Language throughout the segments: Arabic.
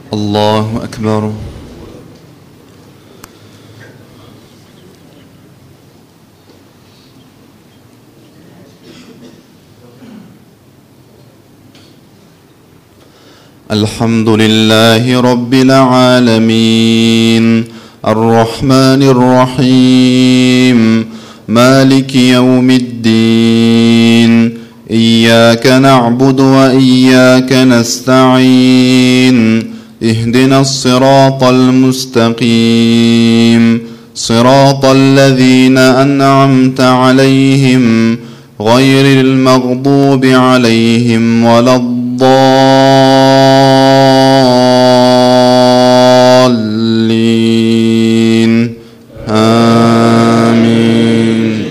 الله أكبر. الحمد لله رب العالمين الرحمن الرحيم مالك يوم الدين إياك نعبد وإياك نستعين اهدنا الصراط المستقيم صراط الذين أنعمت عليهم غير المغضوب عليهم ولا الضالين آمين.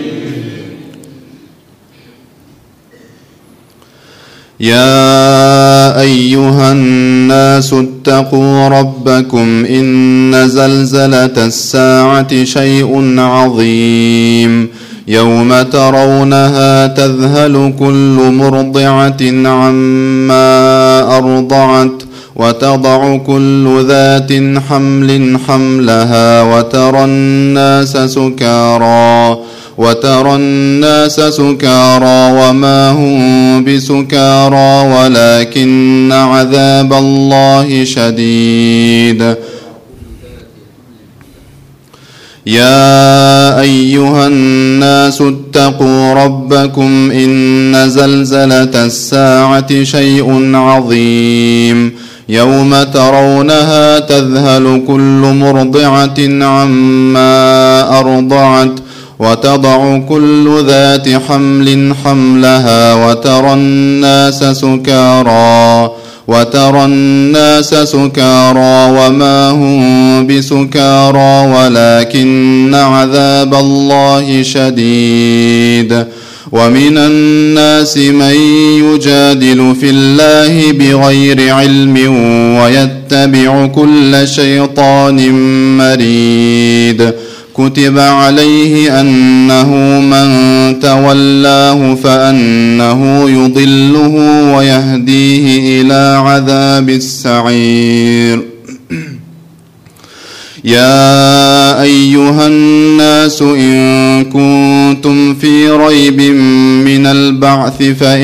يا أيها الناس اتقوا ربكم إن زلزلة الساعة شيء عظيم يوم ترونها تذهل كل مرضعة عما أرضعت وتضع كل ذات حمل حملها وترى الناس سكارى وما هم بسكارى ولكن عذاب الله شديد. يا أيها الناس اتقوا ربكم إن زلزلة الساعة شيء عظيم يوم ترونها تذهل كل مرضعة عما أرضعت وتضع كل ذات حمل حملها وترى الناس سكارى وما هم بسكارى ولكن عذاب الله شديد. ومن الناس من يجادل في الله بغير علم ويتبع كل شيطان مريد كتب عليه أنه من تولاه فأنه يضله ويهديه إلى عذاب السعير. يا أيها الناس إن كنتم في ريب من البعث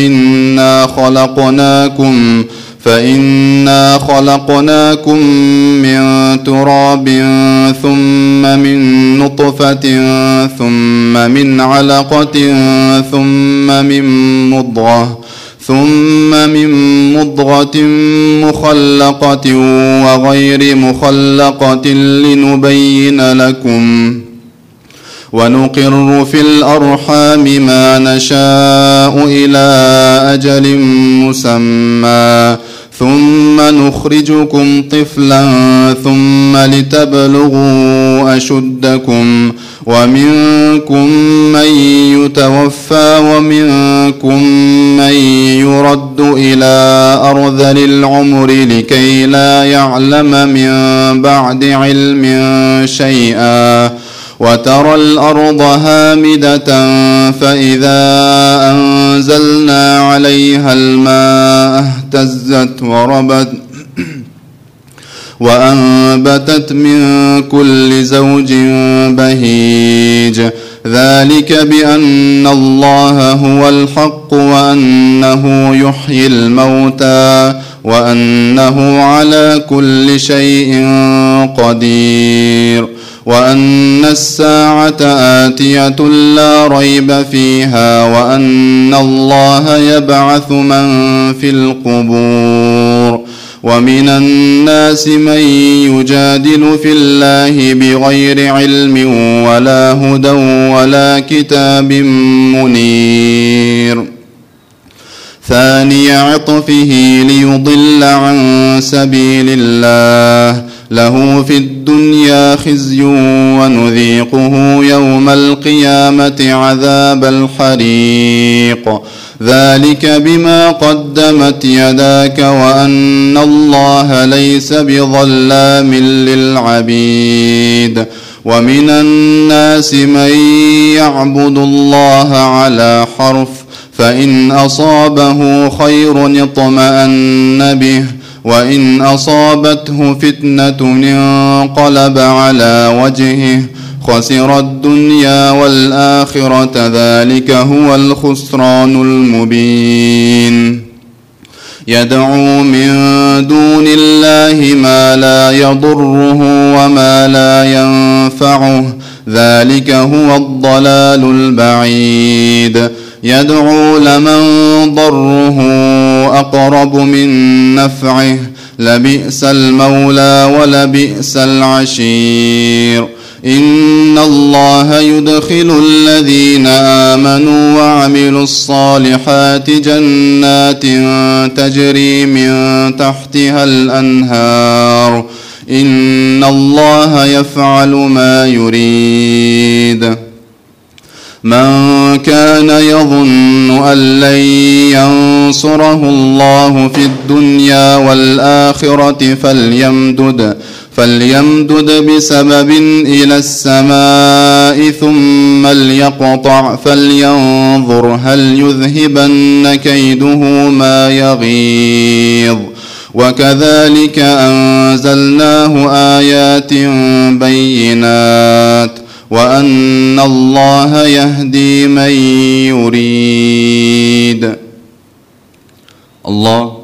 فإنا خلقناكم من تراب ثم من نطفة ثم من علقة ثم من مضغة مخلقة وغير مخلقة لنبين لكم ونقر في الأرحام ما نشاء إلى أجل مسمى ثم نخرجكم طفلا ثم لتبلغوا أشدكم ومنكم من يتوفى ومنكم من يرد إلى أرذل العمر لكي لا يعلم من بعد علم شيئا وترى الأرض هامدة فإذا أنزلنا عليها الماء اهتزت وربت وأنبتت من كل زوج بهيج ذلك بأن الله هو الحق وأنه يحيي الموتى وأنه على كل شيء قدير وأن الساعة آتية لا ريب فيها وأن الله يبعث من في القبور. ومن الناس من يجادل في الله بغير علم ولا هدى ولا كتاب منير. ثاني عطفه ليضل عن سبيل الله له في الدنيا خزي ونذيقه يوم القيامة عذاب الحريق ذلك بما قدمت يداك وأن الله ليس بظلام للعبيد. ومن الناس من يعبد الله على حرف فإن أصابه خير اطمأن به وإن أصابته فتنة انقلب على وجهه خسر الدنيا والآخرة ذلك هو الخسران المبين يدعو من دون الله ما لا يضره وما لا ينفعه ذلك هو الضلال البعيد يدعو لمن ضره أقرب من نفعه لبئس المولى ولبئس العشير إن الله يدخل الذين آمنوا وعملوا الصالحات جنات تجري من تحتها الأنهار إن الله يفعل ما يريد من كان يظن أن لن ينصره الله في الدنيا والآخرة فليمدد بسبب إلى السماء ثم ليقطع فلينظر هل يذهبن كيده ما يغيظ وكذلك أنزلناه آيات بينات وأن الله يهدي من يريد. الله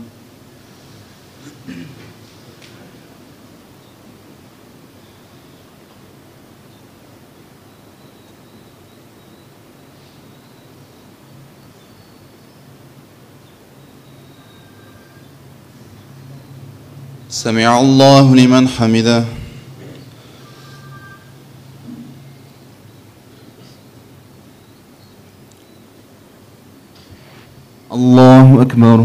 سمع الله لمن حمده. الله أكبر.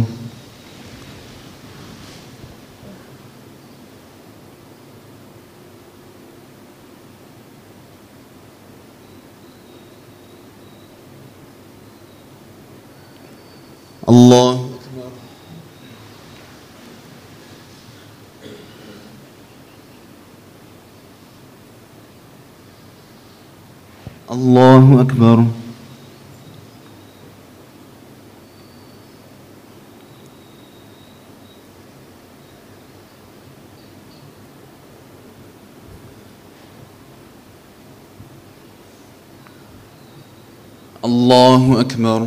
الله الله أكبر. الله أكبر.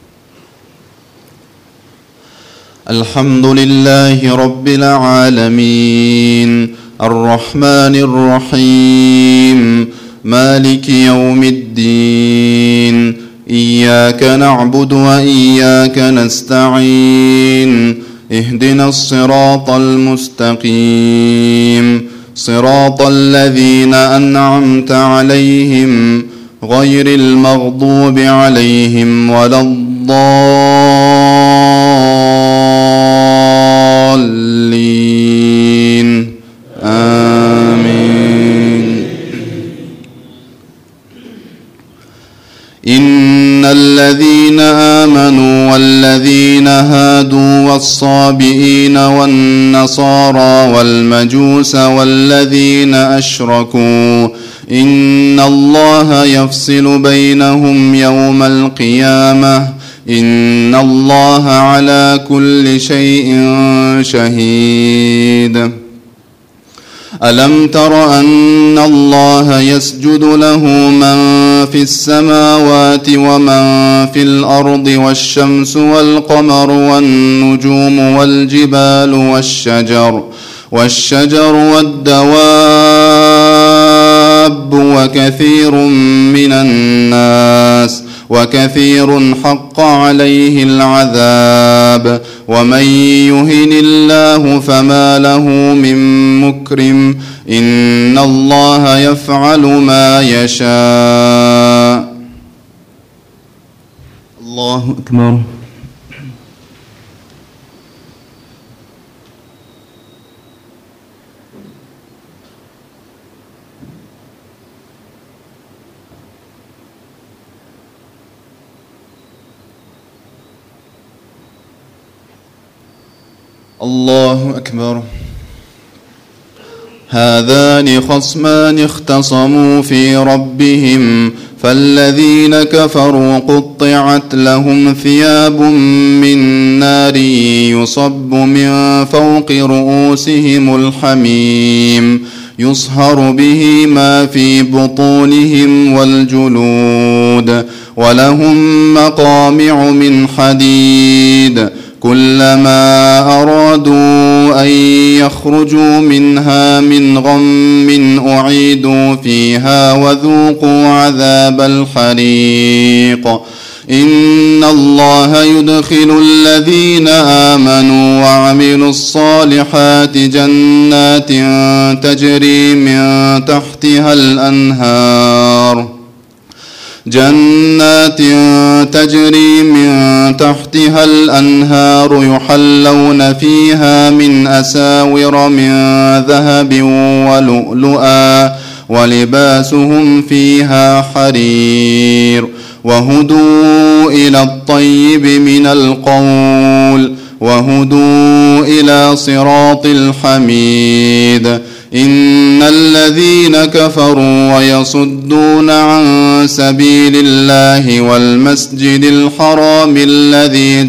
الحمد لله رب العالمين الرحمن الرحيم مالك يوم الدين إياك نعبد وإياك نستعين اهدنا الصراط المستقيم صراط الذين أنعمت عليهم غير المغضوب عليهم ولا الضالين آمين. إن الذين آمنوا والذين هادوا والصابئين والنصارى والمجوس والذين أشركوا إن الله يفصل بينهم يوم القيامة إن الله على كل شيء شهيد. ألم تر أن الله يسجد له من في السماوات ومن في الأرض والشمس والقمر والنجوم والجبال والشجر والدواب وكثير حق عليه العذاب ومن يهن الله فما له من مكرم إن الله يفعل ما يشاء. الله أكبر. الله أكبر. هذان خصمان اختصموا في ربهم فالذين كفروا قطعت لهم ثياب من نار يصب من فوق رؤوسهم الحميم يصهر به ما في بطونهم والجلود ولهم مقامع من حديد كلما أرادوا أن يخرجوا منها من غم أعيدوا فيها وذوقوا عذاب الحريق إن الله يدخل الذين آمنوا وعملوا الصالحات جنات تجري من تحتها الأنهار يحلون فيها من أساور من ذهب ولؤلؤا ولباسهم فيها حرير وهدوا إلى الطيب من القول وهدوا إلى صراط الحميد إن الذين كفروا ويصدون عن سبيل الله والمسجد الحرام الذي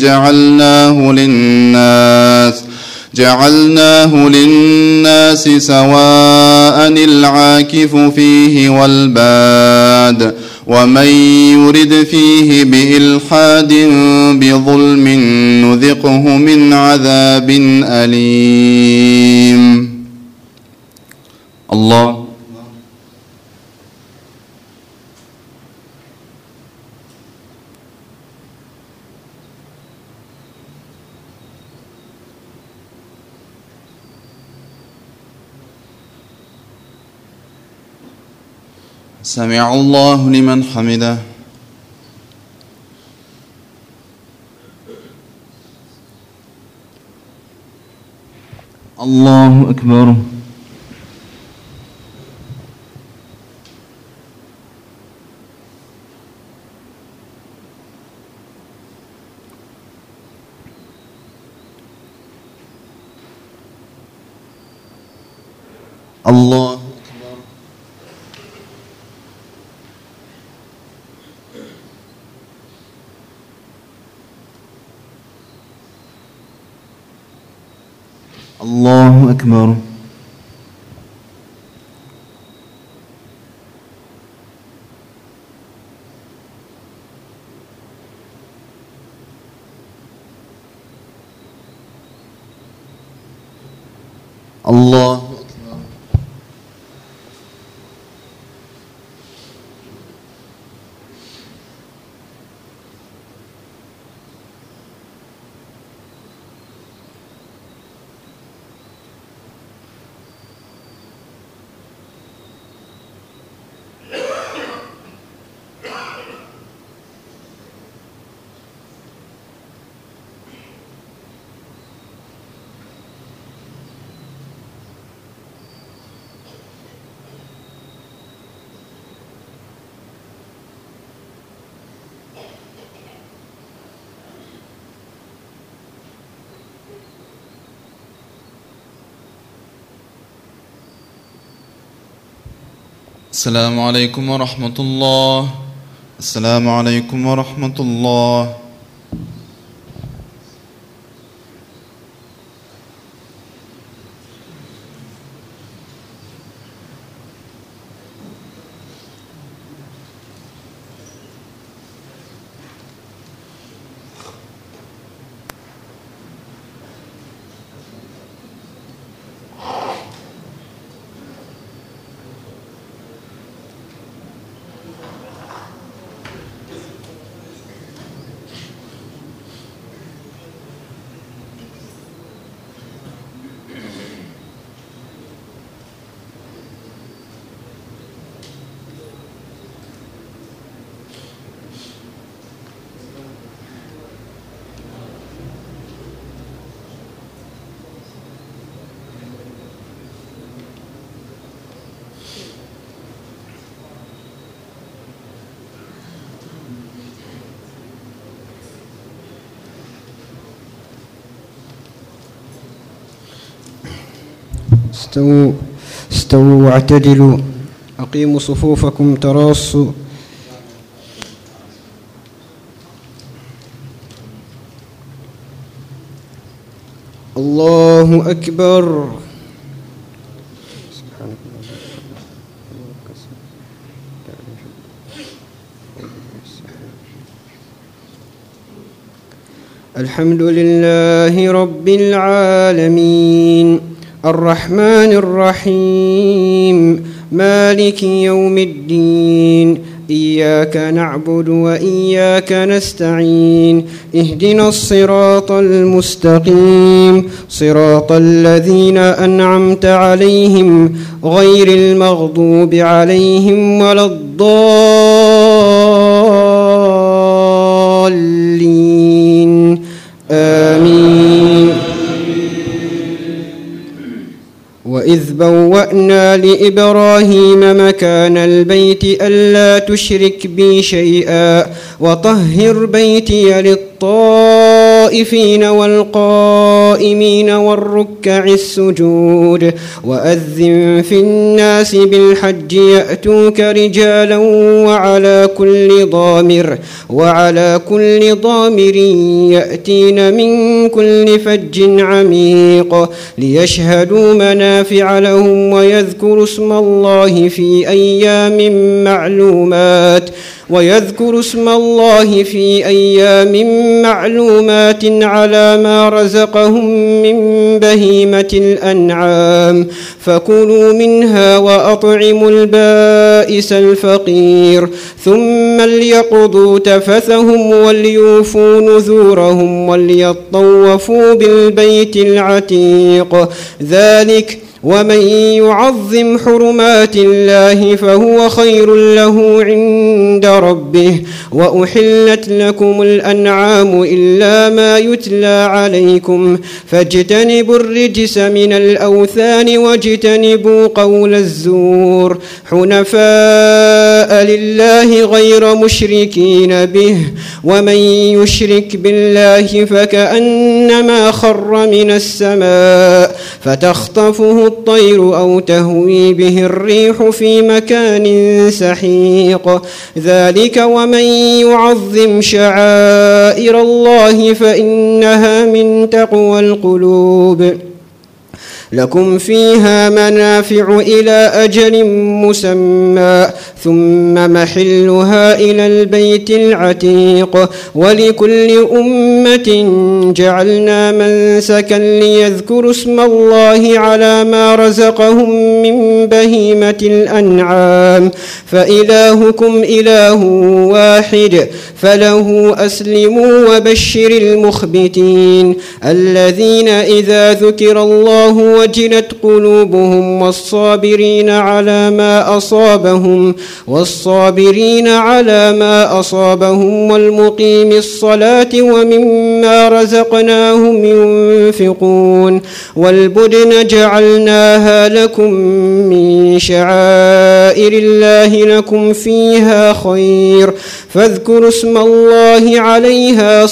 جعلناه للناس سواء العاكف فيه والباد ومن يرد فيه بإلحاد بظلم نذقه من عذاب أليم. الله سمع الله لمن حمده. الله أكبر. الله أكبر. الله أكبر. الله السلام عليكم ورحمة الله. السلام عليكم ورحمة الله. استووا استووا واعتدلوا. أقيموا صفوفكم تراصوا. الله أكبر. الحمد لله رب العالمين الرحمن الرحيم مالك يوم الدين إياك نعبد وإياك نستعين اهدنا الصراط المستقيم صراط الذين أنعمت عليهم غير المغضوب عليهم ولا الضالين آمين. وإذ بوأنا لإبراهيم مكان البيت ألا تشرك بي شيئا وطهر بيتي للطائفين والقائمين والركع السجود وأذن في الناس بالحج يأتوك رجالا وعلى كل ضامر يأتين من كل فج عميق ليشهدوا منافع لهم ويذكروا اسم الله في أيام معلومات على ما رزقهم من بهيمة الأنعام فكلوا منها وأطعموا البائس الفقير ثم ليقضوا تفثهم وليوفوا نذورهم وليطوفوا بالبيت العتيق ذلك ومن يعظم حرمات الله فهو خير له عند ربه وأحلت لكم الأنعام إلا ما يتلى عليكم فاجتنبوا الرجس من الأوثان واجتنبوا قول الزور حنفاء لله غير مشركين به ومن يشرك بالله فكأنما خر من السماء فتخطفه الطير أو تهوي به الريح في مكان سحيق ذلك ومن يعظم شعائر الله فإنها من تقوى القلوب لكم فيها منافع إلى أجل مسمى ثم محلها إلى البيت العتيق ولكل أمة جعلنا منسكا ليذكروا اسم الله على ما رزقهم من بهيمة الأنعام فإلهكم إله واحد فله أسلموا وبشر المخبتين الذين إذا ذكر الله وجلت قلوبهم والصابرين على ما أصابهم والمقيم الصلاة ومما رزقناهم ينفقون والبدن جعلناها لكم من شعائر الله لكم فيها خير فاذكروا اسم الله عليها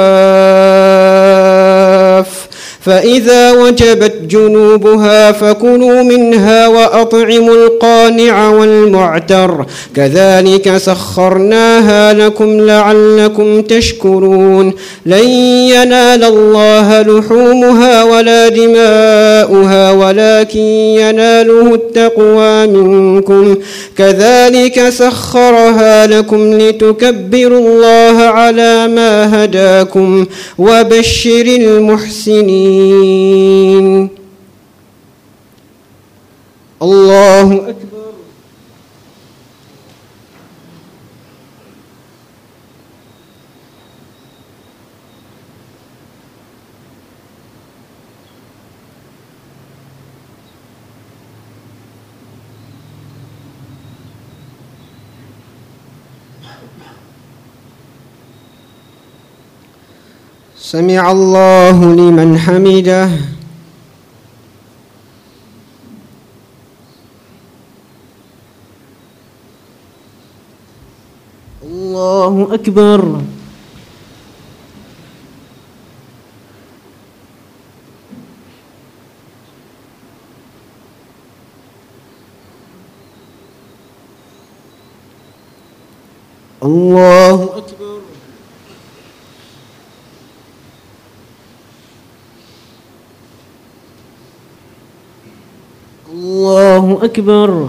صواف فإذا وجبت جنوبها فكلوا منها وأطعموا القانع والمعتر كذلك سخرناها لكم لعلكم تشكرون لن ينال الله لحومها ولا دماؤها ولكن يناله التقوى منكم كذلك سخرها لكم لتكبروا الله على ما هداكم وبشر المحسنين. الله أكبر. سمع الله لمن حمده. الله أكبر. الله أكبر.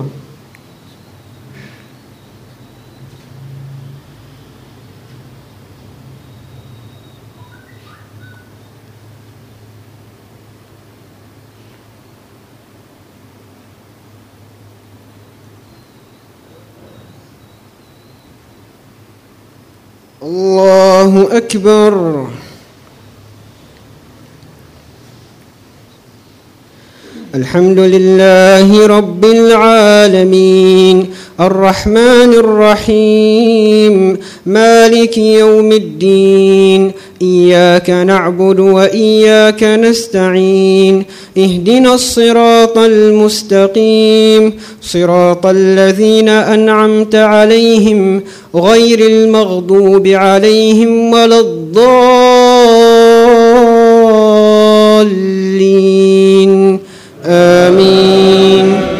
الله أكبر. الحمد لله رب العالمين الرحمن الرحيم مالك يوم الدين إياك نعبد وإياك نستعين اهدنا الصراط المستقيم صراط الذين أنعمت عليهم غير المغضوب عليهم ولا الضالين آمين.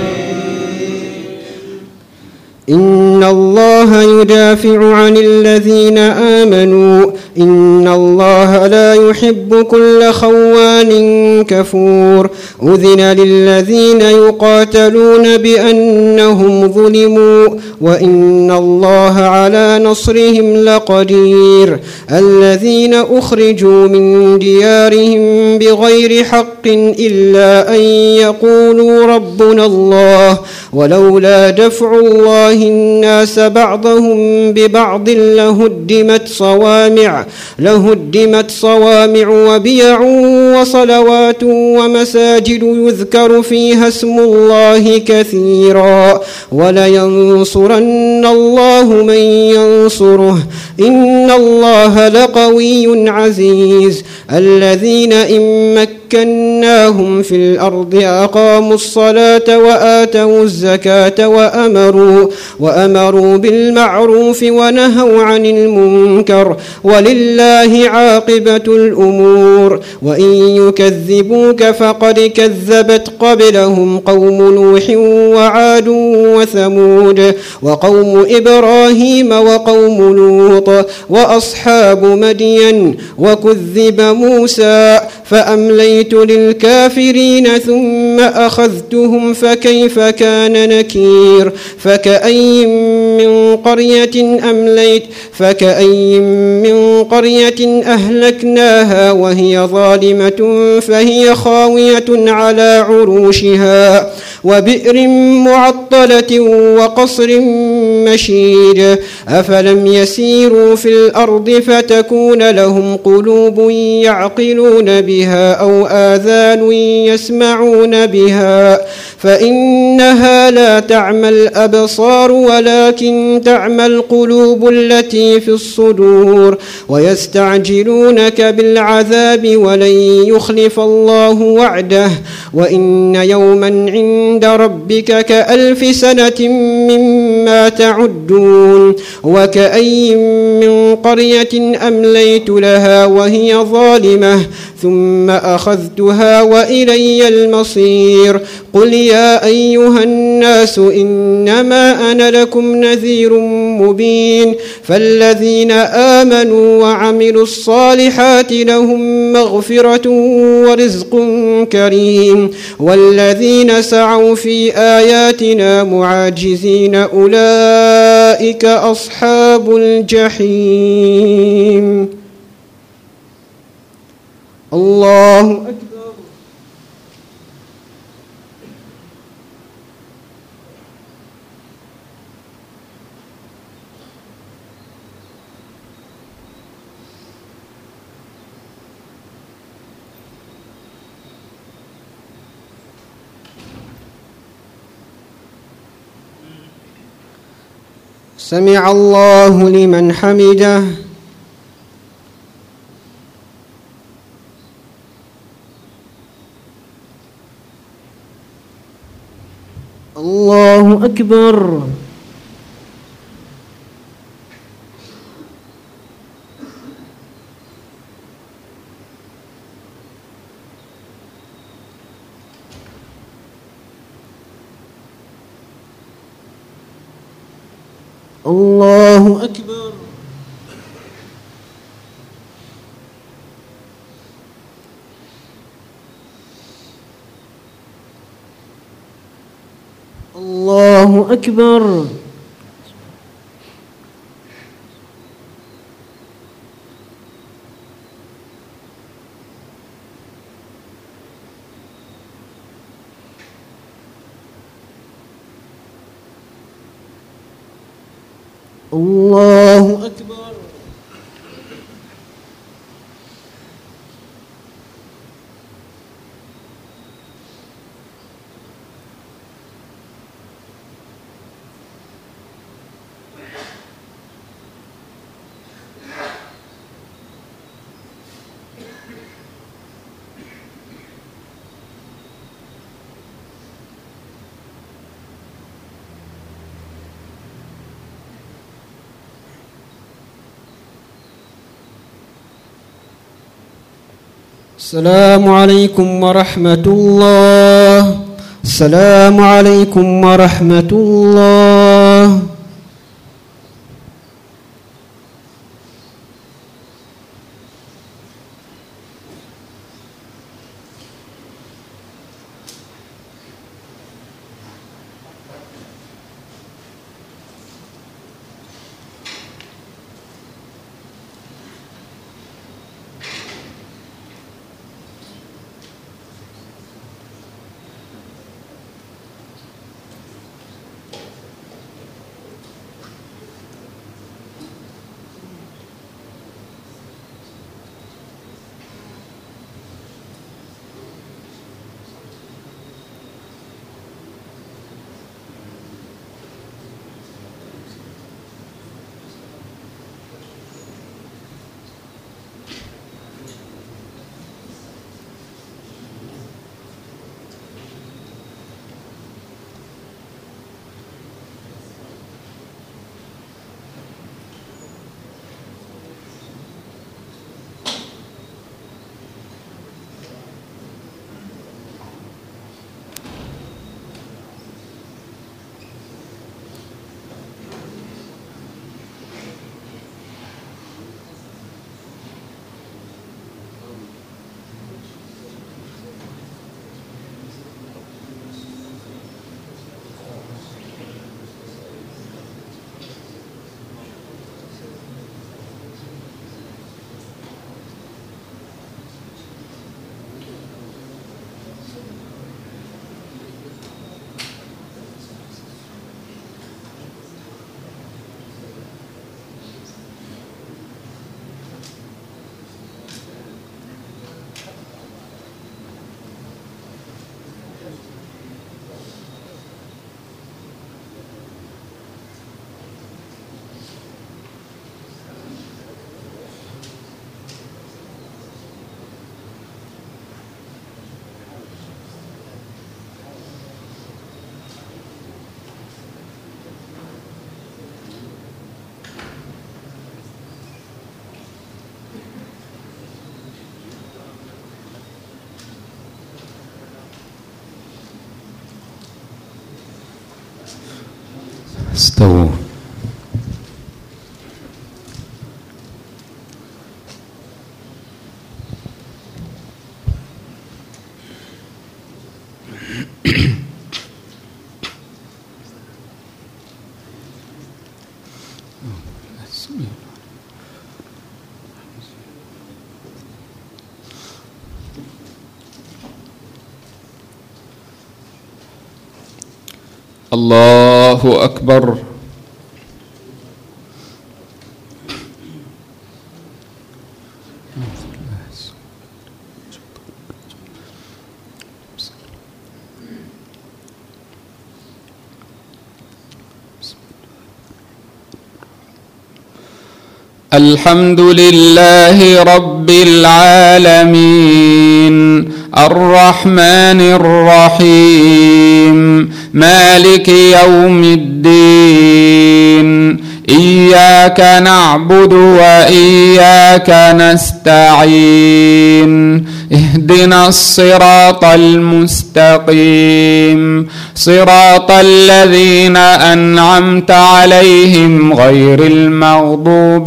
إن الله يدافع عن الذين آمنوا إن الله لا يحب كل خوان كفور أذن للذين يقاتلون بأنهم ظلموا وإن الله على نصرهم لقدير الذين أخرجوا من ديارهم بغير حق إلا أن يقولوا ربنا الله ولولا دفع الله الناس بعضهم ببعض لهدمت صوامع وبيع وصلوات ومساجد يذكر فيها اسم الله كثيرا ولينصرن الله من ينصره إن الله لقوي عزيز الذين إن مكناهم في الأرض أقاموا الصلاة وآتوا الزكاة وأمروا بالمعروف ونهوا عن المنكر ولله عاقبة الأمور وإن يكذبوك فقد كذبت قبلهم قوم نوح وعاد وثمود وقوم إبراهيم وقوم لوط وأصحاب مدين وكذب موسى فأمليت للكافرين ثم أخذتهم فكيف كان نكير فكأي من قرية أهلكناها وهي ظالمة فهي خاوية على عروشها وبئر معطلة وقصر مشيد أفلم يسيروا في الأرض فتكون لهم قلوب يعقلون بها أو آذان يسمعون بها فإنها لا تعمى الأبصار ولكن تعمى القلوب التي في الصدور ويستعجلونك بالعذاب ولن يخلف الله وعده وإن يوما عند ربك كألف سنة مما تعدون وكأي من قرية أمليت لها وهي ظالمة ثم أخذتها وإلي المصير قل يا أيها الناس إنما أنا لكم نذير مبين فالذين آمنوا وعملوا الصالحات لهم مغفرة ورزق كريم والذين سعوا في آياتنا معاجزين أولئك أصحاب الجحيم. الله أكبر. سمع الله لمن حمده. الله أكبر. الله أكبر. الله أكبر. الله أكبر. السلام عليكم ورحمة الله. السلام عليكم ورحمة الله. استووا. الله أكبر. الحمد لله رب العالمين الرحمن الرحيم مالك يوم الدين إياك نعبد وإياك نستعين اهدنا الصراط المستقيم صراط الذين أنعمت عليهم غير المغضوب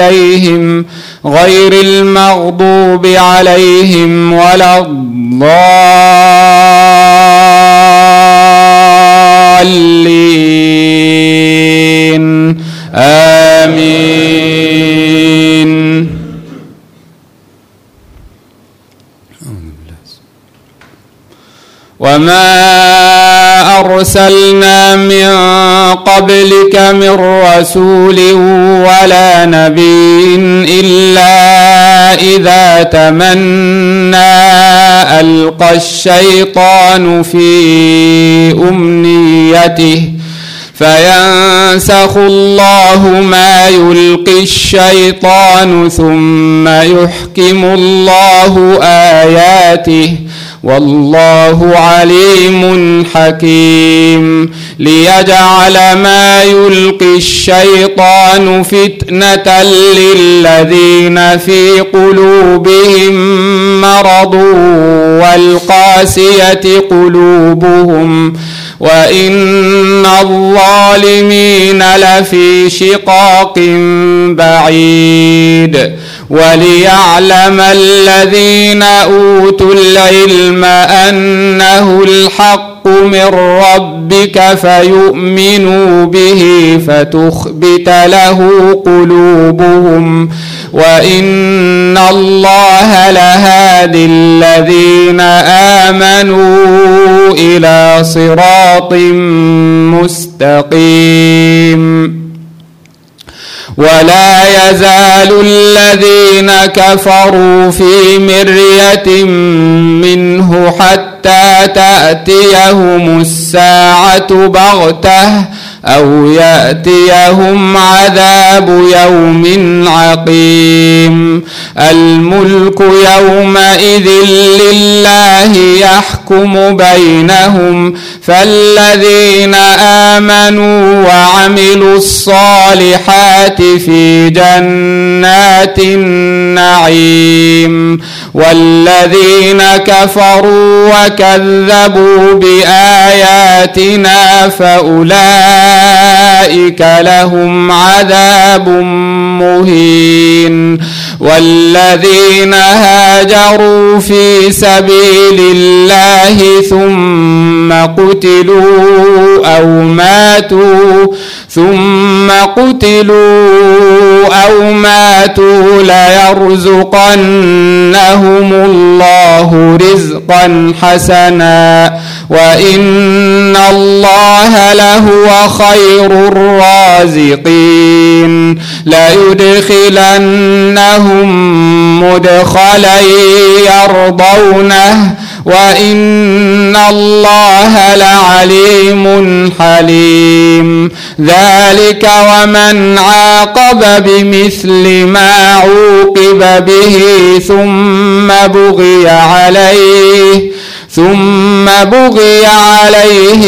عليهم ولا الضالين الضالين آمين. وما أرسلنا من قبلك من رسول ولا نبي إلا إذا تمنى ألقى الشيطان في أمنيته فينسخ الله ما يلقي الشيطان ثم يحكم الله آياته والله عليم حكيم. ليجعل ما يلقي الشيطان فتنة للذين في قلوبهم مرض والقاسية قلوبهم وإن الظالمين لفي شقاق بعيد. وليعلم الذين أوتوا العلم أنه الحق من ربك فيؤمنوا به فتخبت له قلوبهم وإن الله لهادي الذين آمنوا إلى صراط مستقيم. ولا يزال الذين كفروا في مرية منه حتى تأتيهم الساعة بغتة أو يأتيهم عذاب يوم عقيم. الملك يومئذ لله يحكم بينهم فالذين آمنوا وعملوا الصالحات في جنات النعيم والذين كفروا وكذبوا بآياتنا فأولئك لهم عذاب مهين. والذين هاجروا في سبيل الله ثم قتلوا أو ماتوا ليرزقنهم الله رزقا حسنا وإن الله لهو خير الرازقين. ليدخلنهم مدخلا يرضونه وإن الله لعليم حليم. ذلك ومن عاقب بمثل ما عوقب به ثم بغي عليه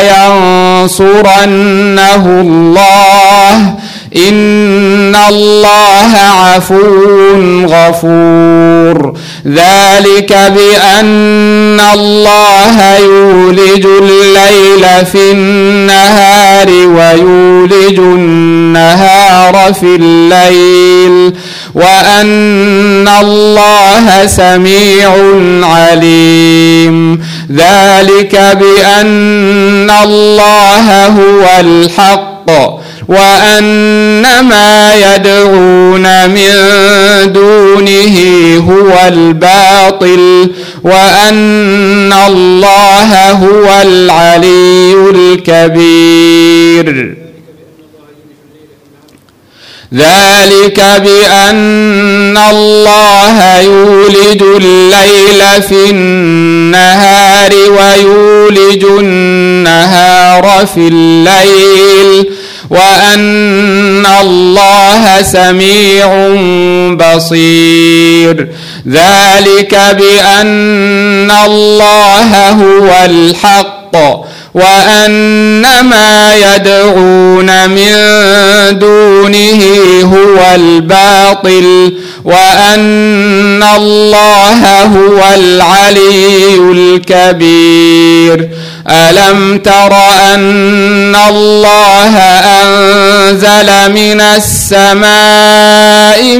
لينصرنه الله إن الله عفو غفور. ذلك بأن الله يولج الليل في النهار ويولج النهار في الليل وأن الله سميع عليم. ذلك بأن الله هو الحق وأن ما يدعون من دونه هو الباطل وأن الله هو العلي الكبير. ذلك بأن الله يولج الليل في النهار ويولج النهار في الليل وأن الله سميع بصير. ذلك بأن الله هو الحق وأن ما يدعون من دونه هو الباطل وأن الله هو العلي الكبير. ألم تر أن الله أنزل من السماء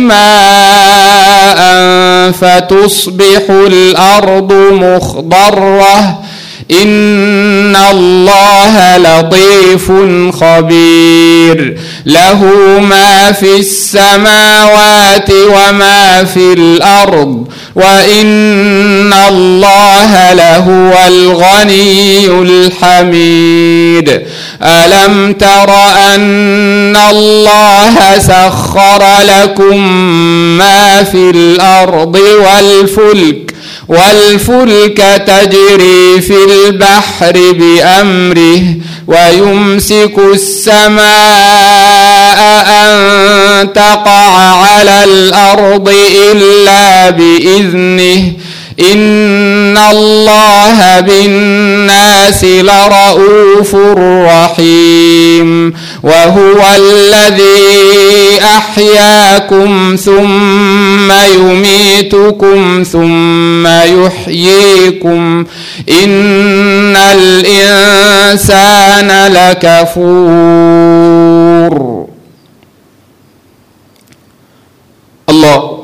ماء فتصبح الأرض مخضرة إن الله لطيف خبير له ما في السماوات وما في الأرض وإن الله لهو الغني الحميد ألم تر أن الله سخر لكم ما في الأرض والفلك تجري في البحر بأمره ويمسك السماء أن تقع على الأرض إلا بإذنه إن الله بالناس لرؤوف رحيم وهو الذي أحياكم ثم يميتكم ثم يحييكم إن الإنسان لكفور. الله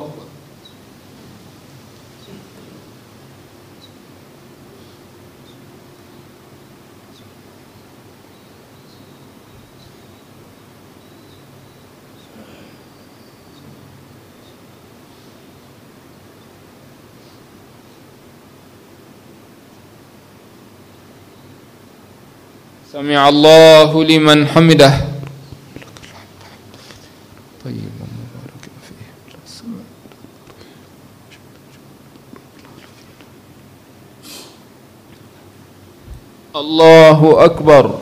سمع الله لمن حمده. طيب ومبارك فيه. الله أكبر.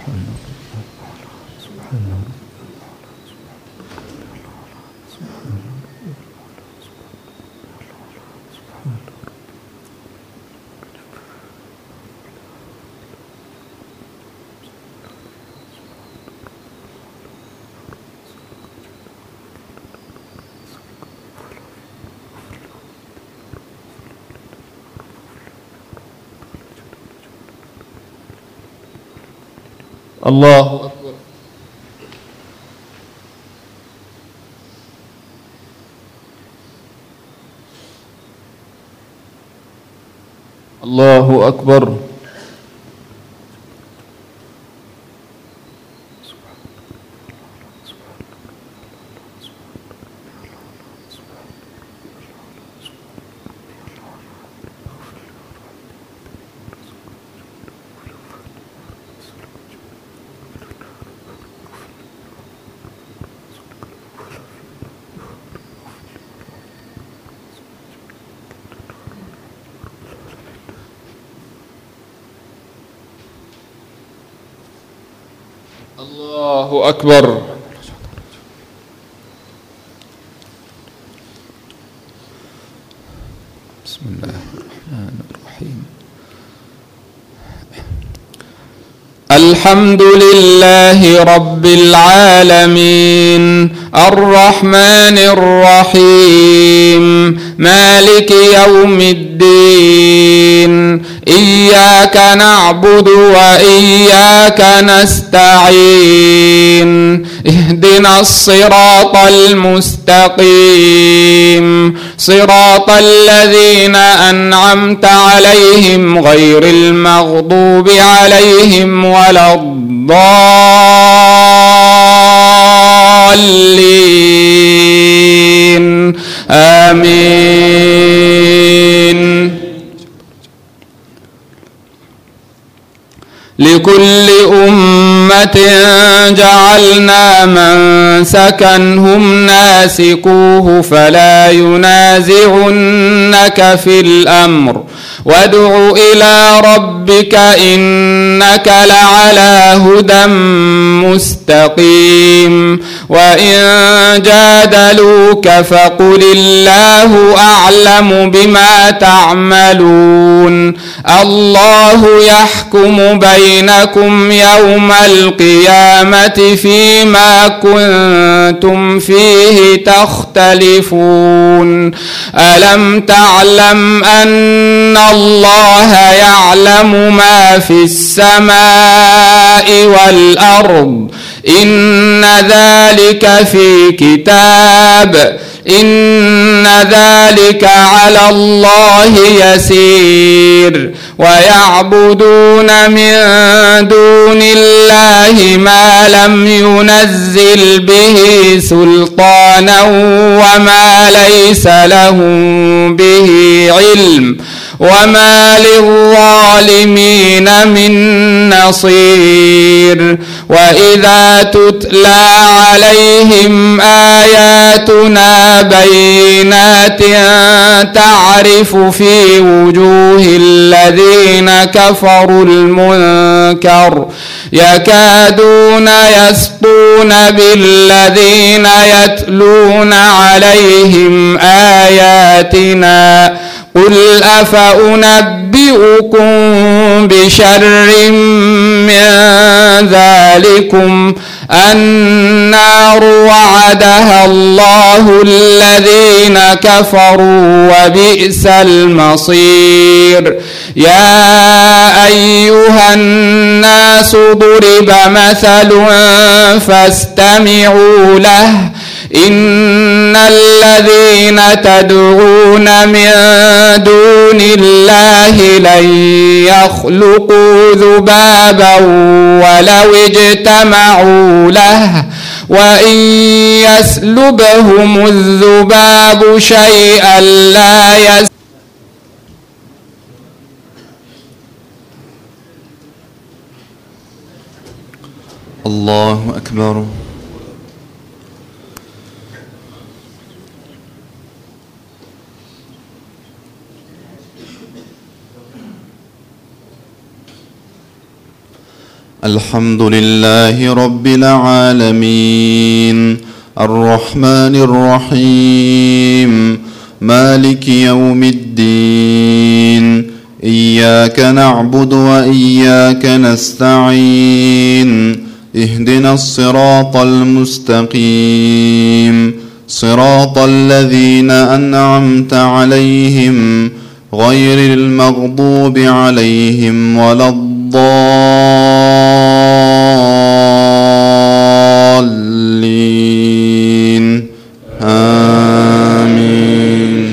الله أكبر. الله أكبر. الله أكبر. بسم الله الرحمن الرحيم. الحمد لله رب العالمين الرحمن الرحيم مالك يوم الدين إياك نعبد وإياك نستعين اهدنا الصراط المستقيم صراط الذين أنعمت عليهم غير المغضوب عليهم ولا الضالين آمين. لكل أمة جعلنا منسكا هم ناسكوه فلا ينازعنك في الأمر وادع إلى ربك إنك لعلى هدى مستقيم. وإن جادلوك فقل الله أعلم بما تعملون الله يحكم بينكم يوم القيامة فيما كنتم فيه تختلفون. ألم تعلم أن الله يعلم ما في السماء والأرض إن ذلك في كتاب إن ذلك على الله يسير. ويعبدون من دون الله ما لم ينزل به سلطانا وما ليس لهم به علم وما للظالمين من نصير. وإذا تتلى عليهم آياتنا بينات تعرف في وجوه الذين كفروا المنكر يكادون يسطون بالذين يتلون عليهم آياتنا. قل أفأنبئكم بشر من ذلكم النار وعدها الله الذين كفروا وبئس المصير. يا أيها الناس ضرب مثل فاستمعوا له إن الذين تدعون من دون الله لن يخلقوا ذبابا ولو اجتمعوا له وإن يسلبهم الذباب شيئا لا يستطيعون. الله أكبر. الحمد لله رب العالمين الرحمن الرحيم مالك يوم الدين إياك نعبد وإياك نستعين اهدنا الصراط المستقيم صراط الذين أنعمت عليهم غير المغضوب عليهم ولا الضالين آمين.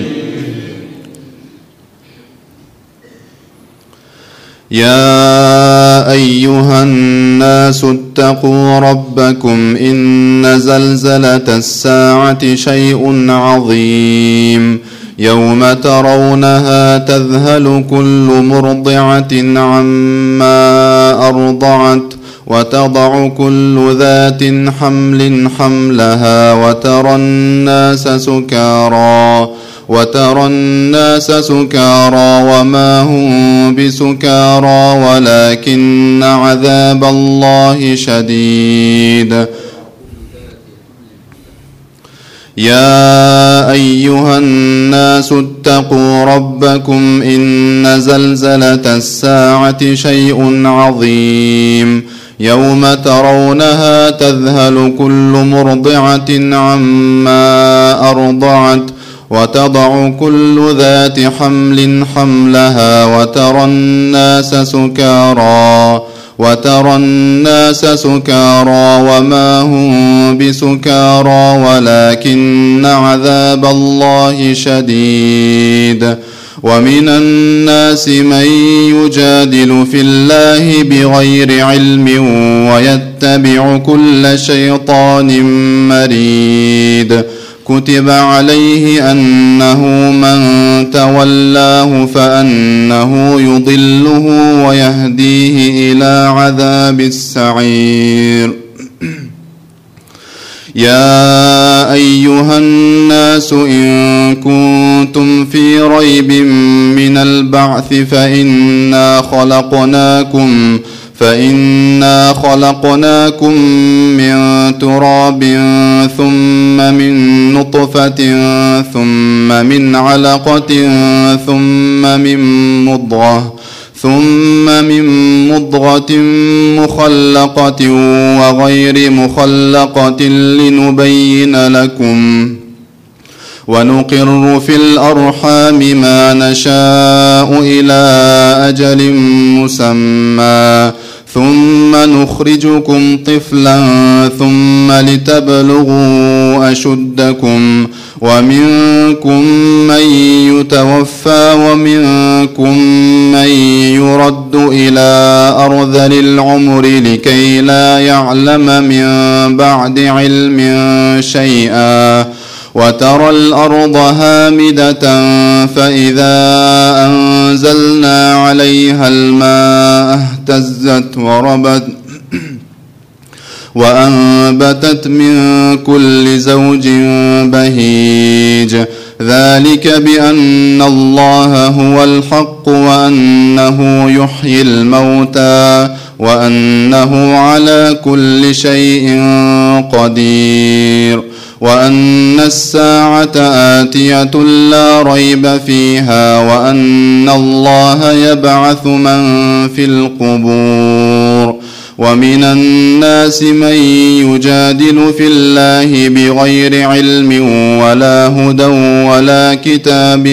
يا أيها الناس اتقوا ربكم إن زلزلة الساعة شيء عظيم يوم ترونها تذهل كل مرضعة عما أرضعت وتضع كل ذات حمل حملها وترى الناس سكارى وما هم بسكارى ولكن عذاب الله شديد. يا أيها الناس اتقوا ربكم إن زلزلة الساعة شيء عظيم يوم ترونها تذهل كل مرضعة عما أرضعت وتضع كل ذات حمل حملها وترى الناس سكارى وما هم بسكارى ولكن عذاب الله شديد. ومن الناس من يجادل في الله بغير علم ويتبع كل شيطان مريد. كتب عليه أنه من تولاه فأنه يضله ويهديه إلى عذاب السعير. يا أيها الناس إن كنتم في ريب من البعث فإنا خلقناكم من تراب ثم من نطفة ثم من علقة ثم من مضغة مخلقة وغير مخلقة لنبين لكم ونقر في الأرحام ما نشاء إلى أجل مسمى ثم نخرجكم طفلا ثم لتبلغوا أشدكم ومنكم من يتوفى ومنكم من يرد إلى أرذل العمر لكي لا يعلم من بعد علم شيئا وترى الأرض هامدة فإذا أنزلنا عليها الماء اهتزت وربت وأنبتت من كل زوج بهيج ذلك بأن الله هو الحق وأنه يحيي الموتى وأنه على كل شيء قدير وأن الساعة آتية لا ريب فيها وأن الله يبعث من في القبور ومن الناس من يجادل في الله بغير علم ولا هدى ولا كتاب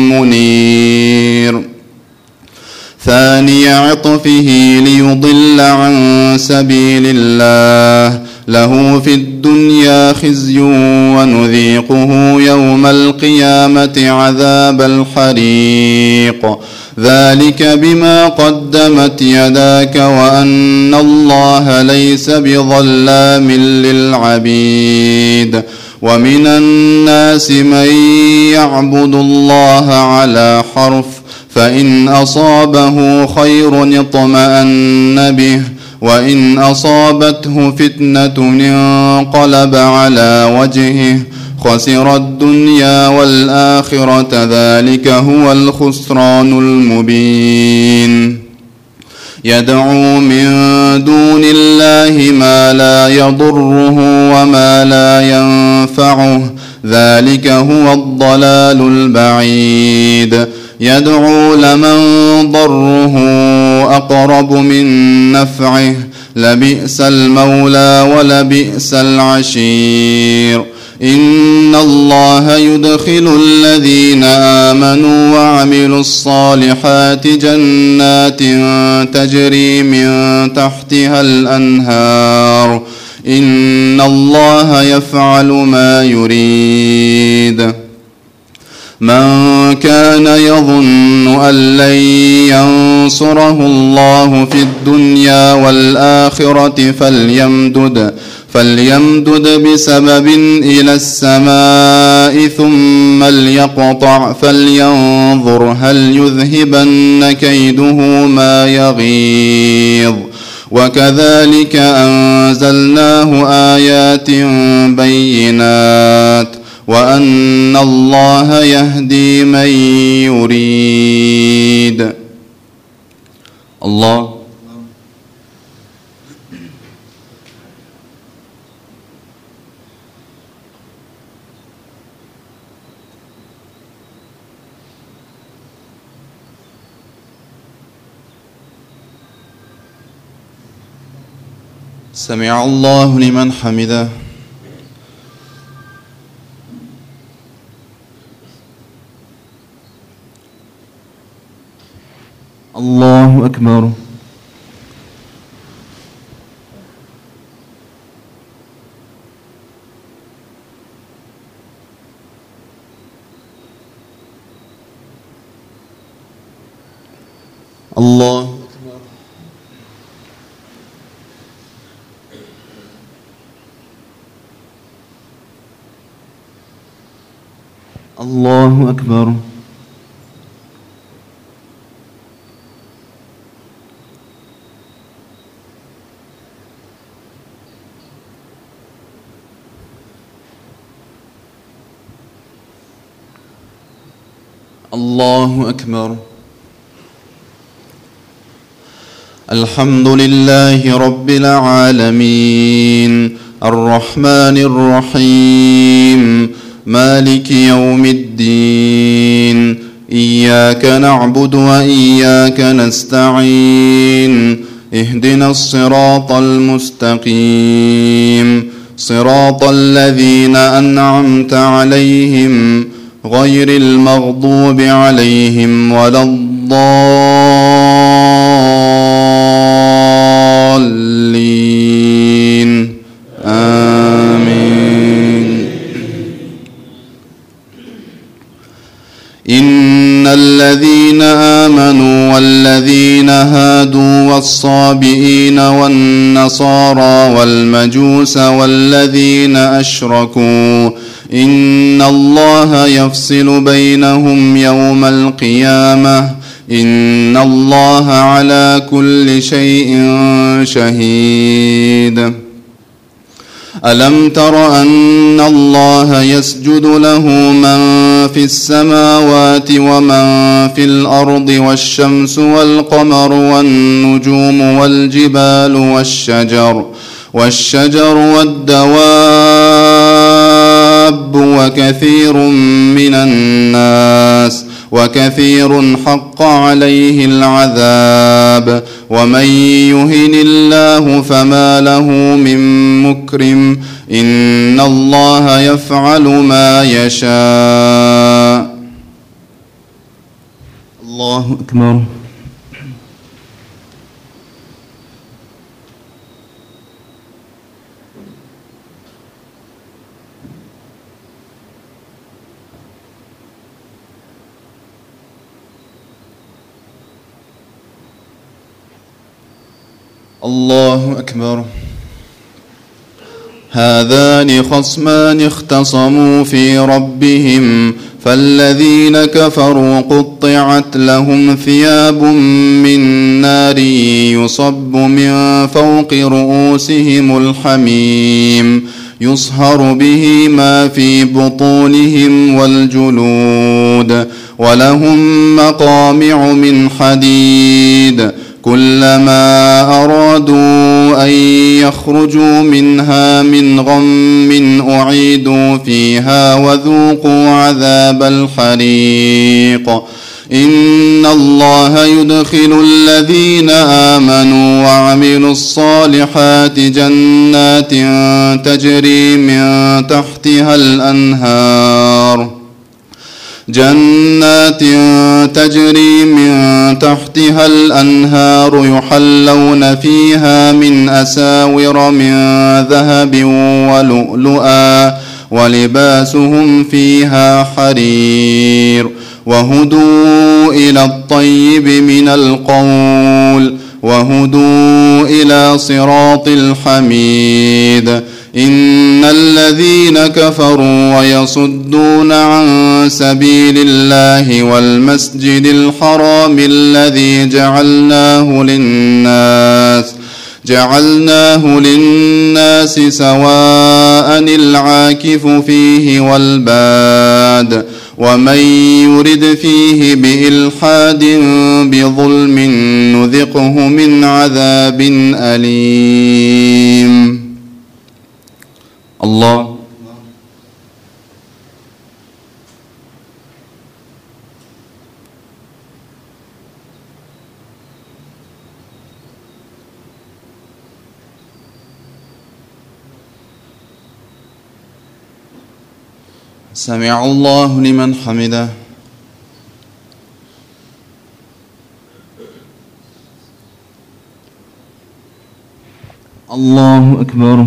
منير ثاني عطفه ليضل عن سبيل الله له في الدنيا خزي ونذيقه يوم القيامة عذاب الحريق ذلك بما قدمت يداك وأن الله ليس بظلام للعبيد ومن الناس من يعبد الله على حرف فإن أصابه خير اطمأن به وإن أصابته فتنة انقلب على وجهه خسر الدنيا والآخرة ذلك هو الخسران المبين يدعو من دون الله ما لا يضره وما لا ينفعه ذلك هو الضلال البعيد يدعو لمن ضره أقرب من نفعه لبئس المولى ولبئس العشير إن الله يدخل الذين آمنوا وعملوا الصالحات جنات تجري من تحتها الأنهار إن الله يفعل ما يريد من كان يظن أن لن ينصره الله في الدنيا والآخرة فليمدد بسبب إلى السماء ثم ليقطع فلينظر هل يذهبن كيده ما يغيظ وكذلك أنزلناه آيات بينات وأن الله يهدي من يريد الله سمع الله لمن حمده الله أكبر الله أكبر الله أكبر الله أكبر الحمد لله رب العالمين الرحمن الرحيم مالك يوم الدين إياك نعبد وإياك نستعين اهدنا الصراط المستقيم صراط الذين أنعمت عليهم غير المغضوب عليهم ولا الضالين آمين إن الذين آمنوا والذين هادوا والصابئين والنصارى والمجوس والذين أشركوا إن الله يفصل بينهم يوم القيامة إن الله على كل شيء شهيد. ألم تر أن الله يسجد له من في السماوات ومن في الأرض والشمس والقمر والنجوم والجبال والشجر والدواب وكثير حق عليه العذاب ومن يهن الله فما له من مكرم إن الله يفعل ما يشاء. الله أكبر. الله أكبر. هذان خصمان اختصموا في ربهم فالذين كفروا قطعت لهم ثياب من نار يصب من فوق رؤوسهم الحميم يصهر به ما في بطونهم والجلود ولهم مقامع من حديد كلما أرادوا أن يخرجوا منها من غم أعيدوا فيها وذوقوا عذاب الحريق. إن الله يدخل الذين آمنوا وعملوا الصالحات جنات تجري من تحتها الأنهار يحلون فيها من أساور من ذهب ولؤلؤا ولباسهم فيها حرير وهدوا إلى الطيب من القول وهدوا إلى صراط الحميد. إن الذين كفروا ويصدون عن سبيل الله والمسجد الحرام الذي جعلناه للناس سواء العاكف فيه والباد ومن يرد فيه بإلحاد بظلم نذقه من عذاب أليم. الله سمع الله لمن حمده. الله أكبر.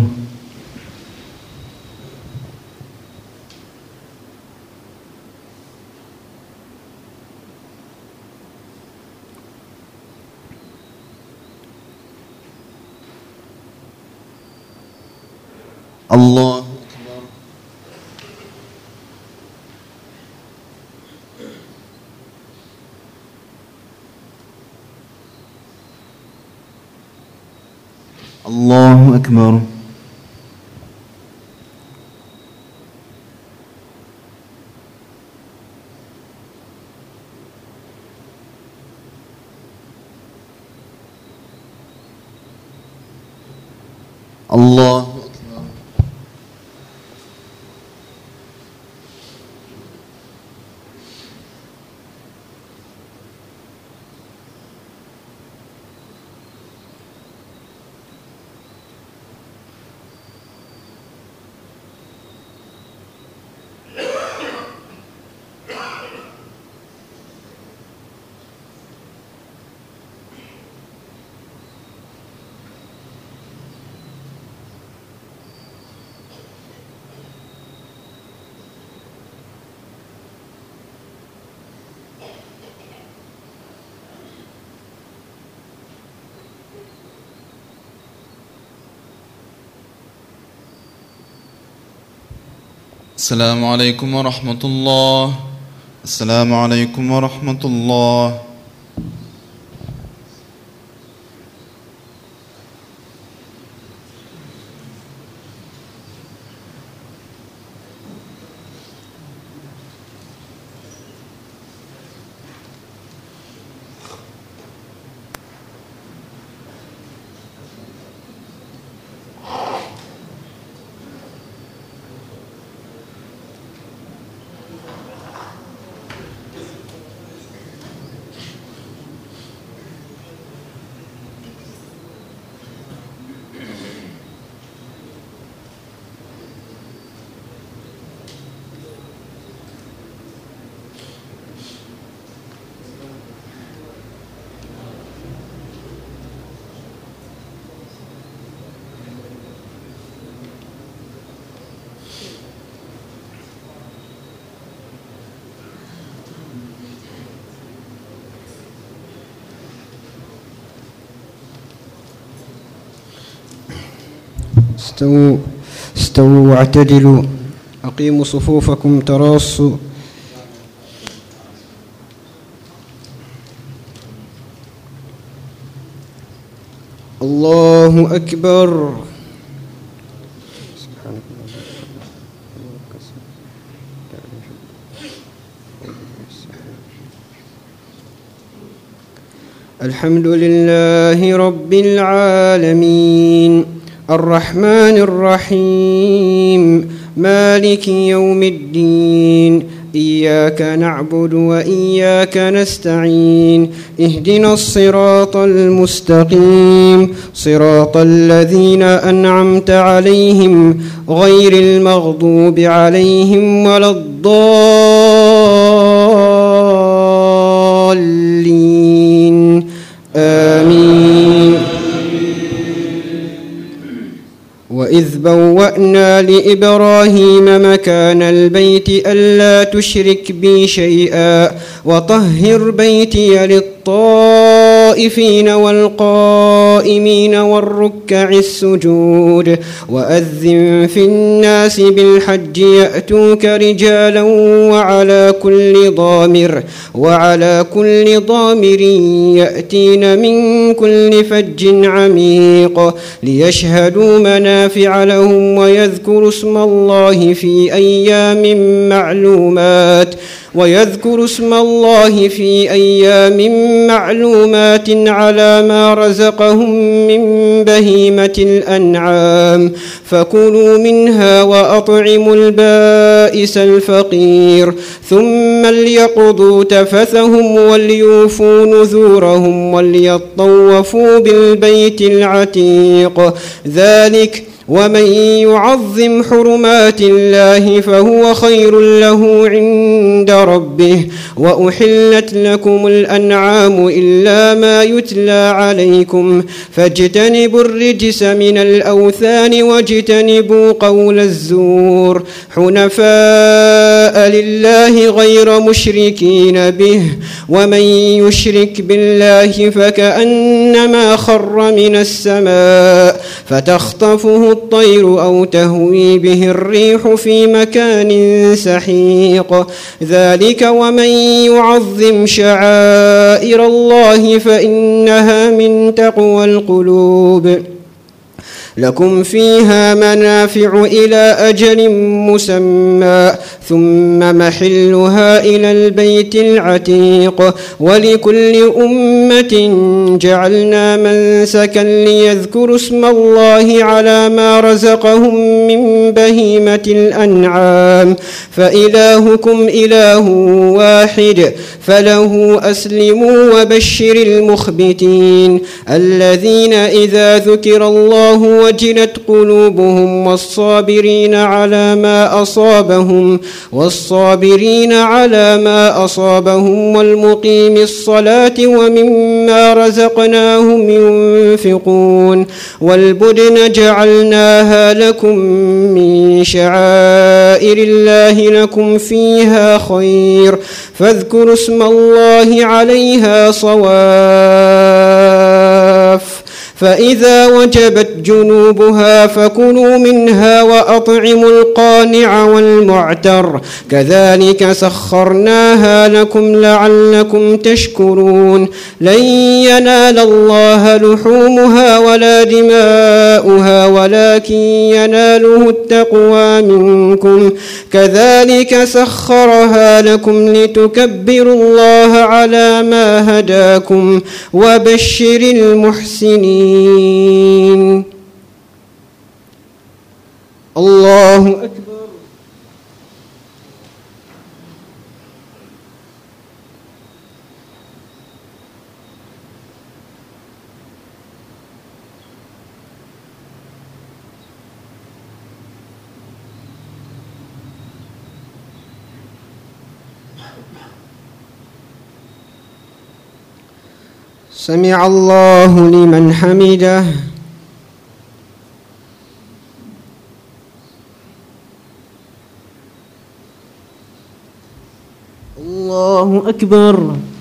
الله أكبر. الله أكبر. الله أكبر. السلام عليكم ورحمة الله. السلام عليكم ورحمة الله. استووا واعتدلوا، أقيموا صفوفكم تراصوا. الله أكبر. الحمد لله رب العالمين، الرحمن الرحيم، مالك يوم الدين، إياك نعبد وإياك نستعين، اهدنا الصراط المستقيم، صراط الذين أنعمت عليهم غير المغضوب عليهم ولا الضالين، آمين. وإذ بوأنا لإبراهيم مكان البيت ألا تشرك بي شيئا وطهر بيتي للطائفين والقائمين والركع السجود وأذن في الناس بالحج يأتوك رجالا وعلى كل ضامر يأتين من كل فج عميق ليشهدوا منافع لهم ويذكروا اسم الله في أيام معلومات على ما رزقهم من بهيمة الأنعام، فكلوا منها وأطعموا البائس الفقير، ثم ليقضوا تفثهم وليوفوا نذورهم وليطوفوا بالبيت العتيق، ذلك ومن يعظم حرمات الله فهو خير له عند ربه. وأحلت لكم الأنعام إلا ما يتلى عليكم، فاجتنبوا الرجس من الأوثان واجتنبوا قول الزور، حنفاء لله غير مشركين به، ومن يشرك بالله فكأنما خر من السماء فتخطفه الطير أو تهوي به الريح في مكان سحيق، ذلك ومن يعظم شعائر الله فإنها من تقوى القلوب. لكم فيها منافع إلى أجل مسمى، ثم محلها إلى البيت العتيق، ولكل أمة جعلنا منسكا ليذكروا اسم الله على ما رزقهم من بهيمة الأنعام، فإلهكم إله واحد فله أسلموا وبشر المخبتين الذين إذا ذكر الله وجلت قلوبهم والصابرين على ما أصابهم والمقيم الصلاة ومما رزقناهم ينفقون. والبدن جعلناها لكم من شعائر الله لكم فيها خير، فاذكروا اسم الله عليها صواف، فإذا وجبت جنوبها فكلوا منها وأطعموا القانع والمعتر كذلك سخرناها لكم لعلكم تشكرون لن ينال الله لحومها ولا دماؤها ولكن يناله التقوى منكم كذلك سخرها لكم لتكبروا الله على ما هداكم وبشر المحسنين. الله أكبر. سمع الله لمن حمده. الله أكبر.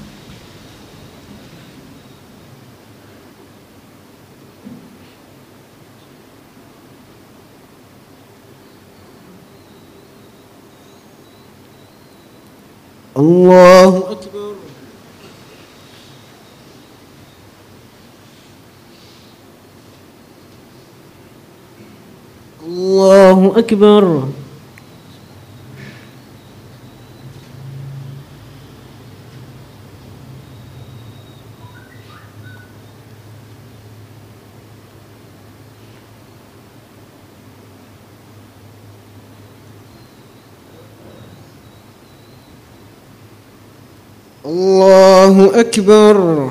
الله أكبر. الله أكبر. الله أكبر.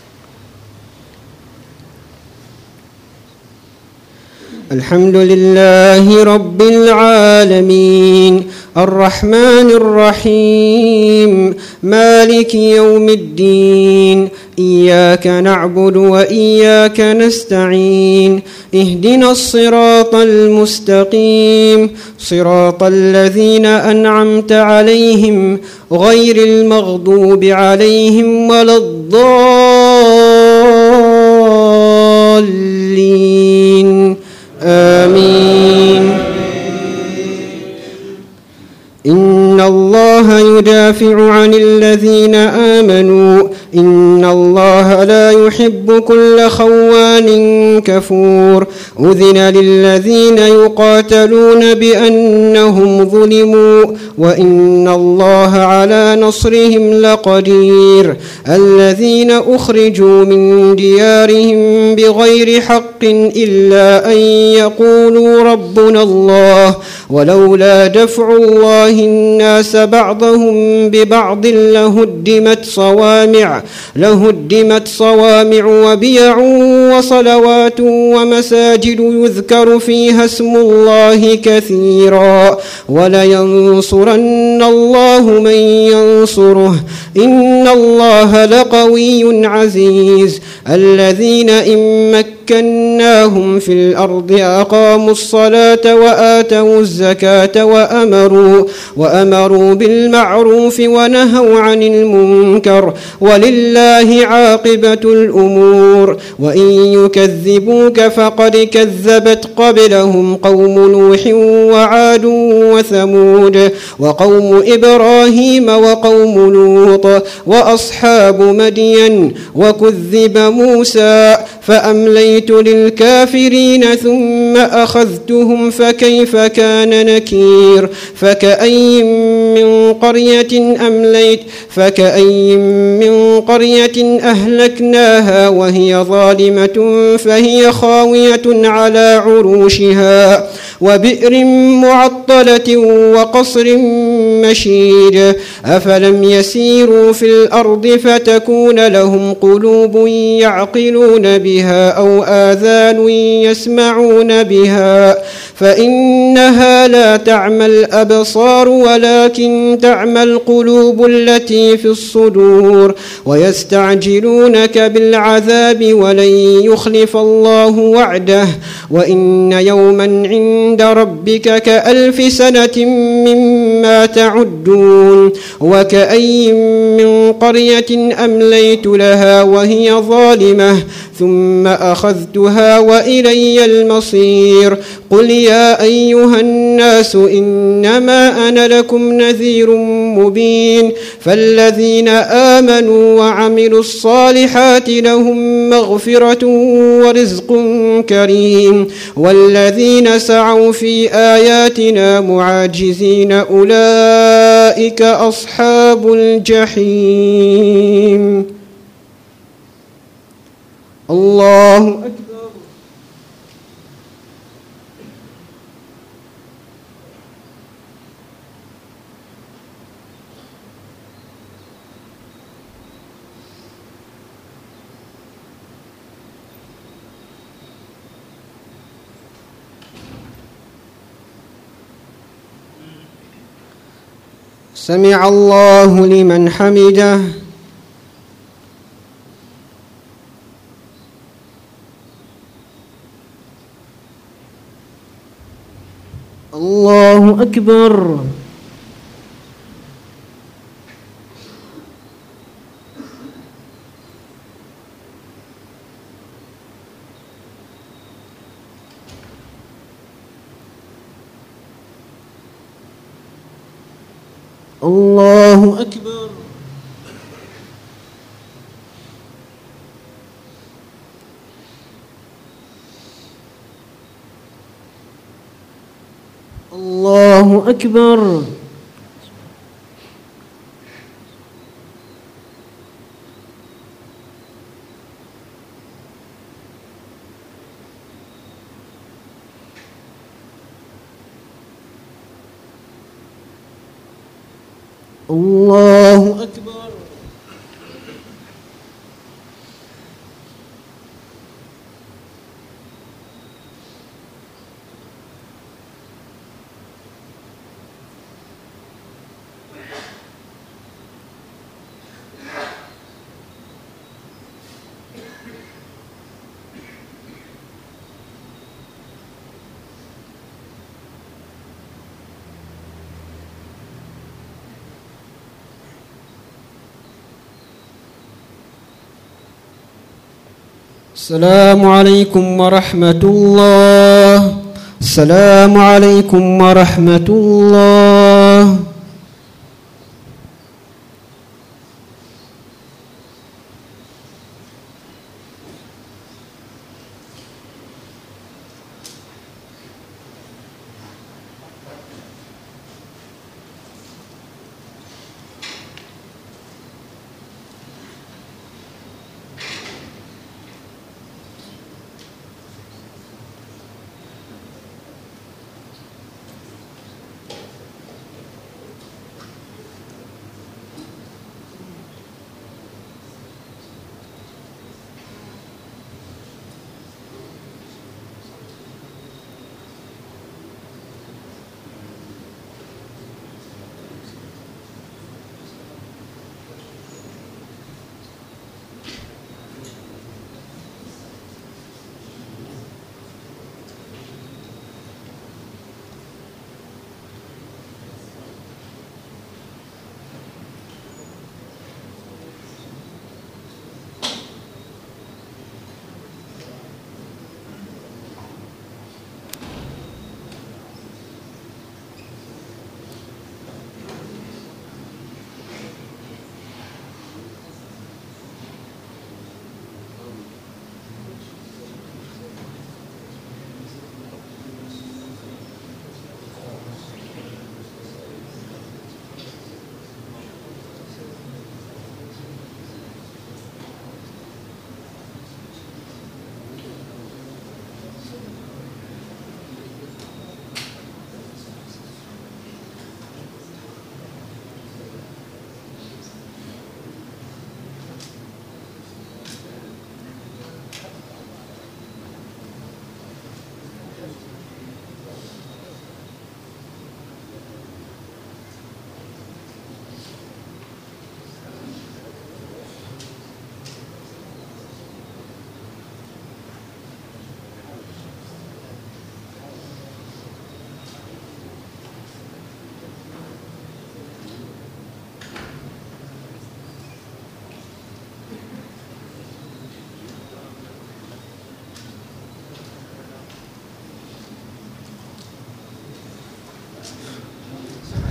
الحمد لله رب العالمين الرحمن الرحيم مالك يوم الدين إياك نعبد وإياك نستعين اهدنا الصراط المستقيم صراط الذين أنعمت عليهم غير المغضوب عليهم ولا الضالين آمين. إن الله يدافع عن الذين آمنوا إن الله لا يحب كل خوان كفور أذن للذين يقاتلون بأنهم ظلموا وإن الله على نصرهم لقدير الذين أخرجوا من ديارهم بغير حق إلا أن يقولوا ربنا الله ولولا دفع الله الناس بعضهم ببعض لهدمت صوامع وبيع وصلوات ومساجد يذكر فيها اسم الله كثيرا ولينصرن الله من ينصره إن الله لقوي عزيز الذين إن مكناهم في الأرض أقاموا الصلاة وآتوا الزكاة وأمروا بالمعروف ونهوا عن المنكر ولله عاقبة الأمور وإن يكذبوك فقد كذبت قبلهم قوم نوح وعاد وثمود وقوم إبراهيم وقوم لوط وأصحاب مدين وكذب موسى فأمليت للكافرين ثم أخذتهم فكيف كان نكير فكأي من قرية أهلكناها وهي ظالمة فهي خاوية على عروشها وبئر معطلة وقصر مشيد أفلم يسيروا في الأرض فتكون لهم قلوب يعقلون بها أو آذان يسمعون بها فإنها لا تعمى الأبصار ولكن تعمى القلوب التي في الصدور ويستعجلونك بالعذاب ولن يخلف الله وعده وإن يوما عند ربك كألف سنة مما تعدون وكأي من قرية أمليت لها وهي ظالمة ثم ثم أخذتها وإلي المصير قل يا أيها الناس إنما أنا لكم نذير مبين فالذين آمنوا وعملوا الصالحات لهم مغفرة ورزق كريم والذين سعوا في آياتنا معاجزين أولئك أصحاب الجحيم. الله أكبر. سمع الله لمن حمده. الله أكبر. الله أكبر. الله أكبر. الله أكبر. السلام عليكم ورحمة الله. السلام عليكم ورحمة الله.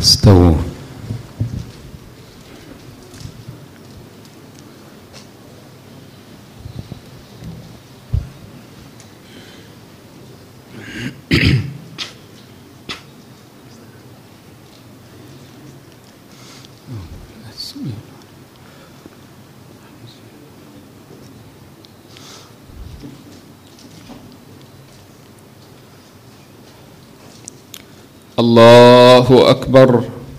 استووا. الله أكبر.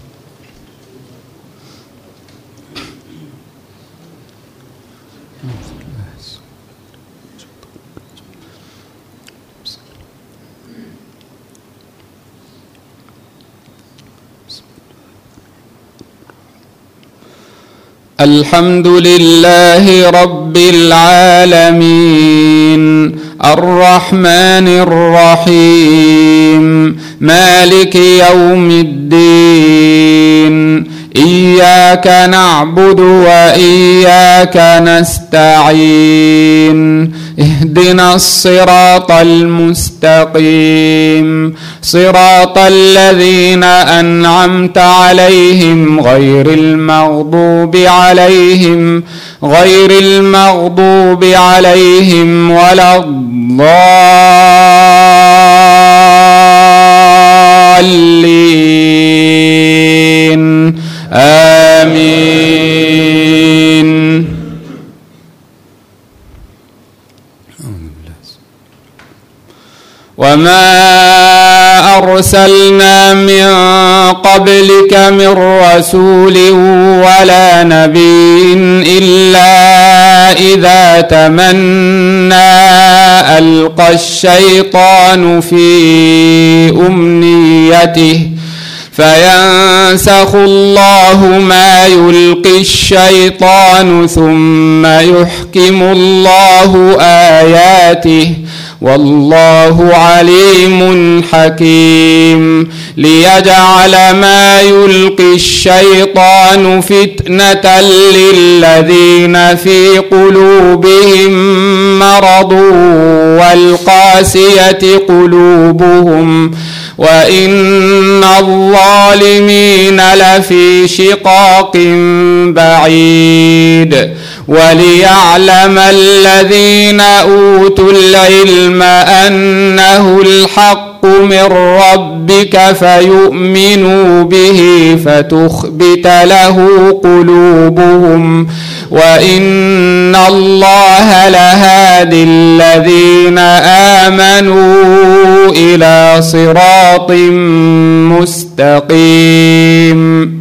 الحمد لله رب العالمين الرحمن الرحيم مالك يوم الدين إياك نعبد وإياك نستعين اهدنا الصراط المستقيم صراط الذين أنعمت عليهم غير المغضوب عليهم ولا الضالين آمين. وما أرسلنا من قبلك من رسول ولا نبي إلا إذا تمنى ألقى الشيطان في أمنيته فينسخ الله ما يلقي الشيطان ثم يحكم الله آياته والله عليم حكيم. ليجعل ما يلقي الشيطان فتنة للذين في قلوبهم مرض والقاسية قلوبهم وإن الظالمين لفي شقاق بعيد. وليعلم الذين أوتوا العلم أنه الحق من ربك فيؤمنوا به فتخبت له قلوبهم وإن الله لهادي الذين آمنوا إلى صراط مستقيم.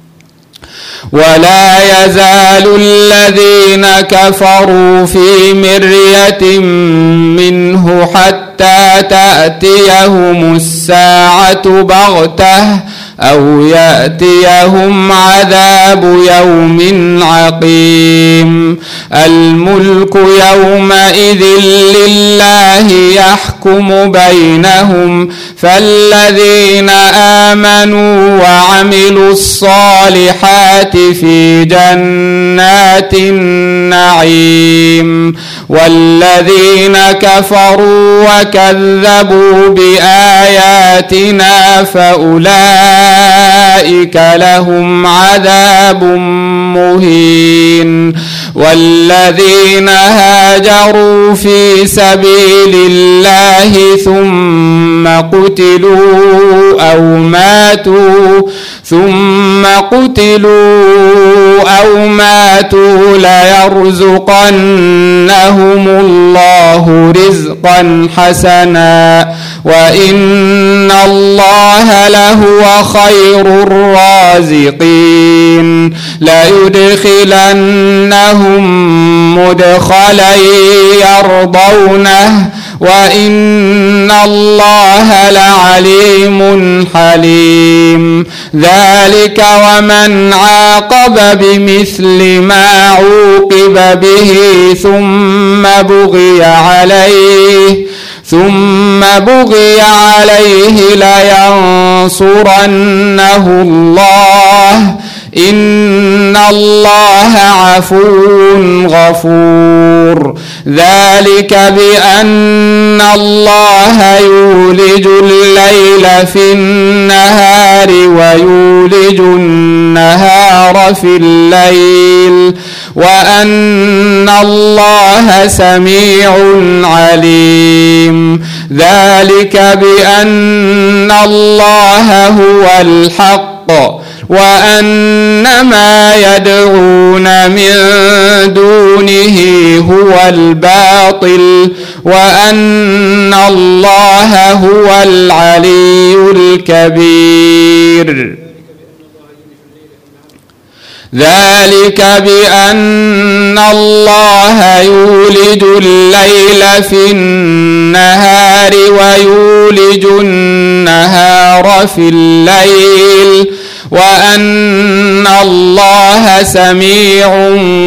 ولا يزال الذين كفروا في مرية منه حتى تأتيهم الساعة بغتة أو يأتيهم عذاب يوم عقيم. الملك يومئذ لله يحكم بينهم فالذين آمنوا وعملوا الصالحات في جنات النعيم والذين كفروا وكذبوا بآياتنا فأولئك لهم عذاب مهين. والذين هاجروا في سبيل الله ثم قتلوا أو ماتوا ليرزقنهم الله رزقا حسنا وإن الله لهو خير الرازقين. ليدخلنهم مدخلا يرضونه وإن الله لعليم حليم. ذلك ومن عاقب بمثل ما عوقب به ثم بغي عليه لينصرنه الله إن الله عفو غفور ذلك بأن الله يولج الليل في النهار ويولج النهار في الليل وأن الله سميع عليم ذلك بأن الله هو الحق وأن ما يدعون من دونه هو الباطل وأن الله هو العلي الكبير ذلك بأن الله يولج الليل في النهار ويولج النهار في الليل وأن الله سميع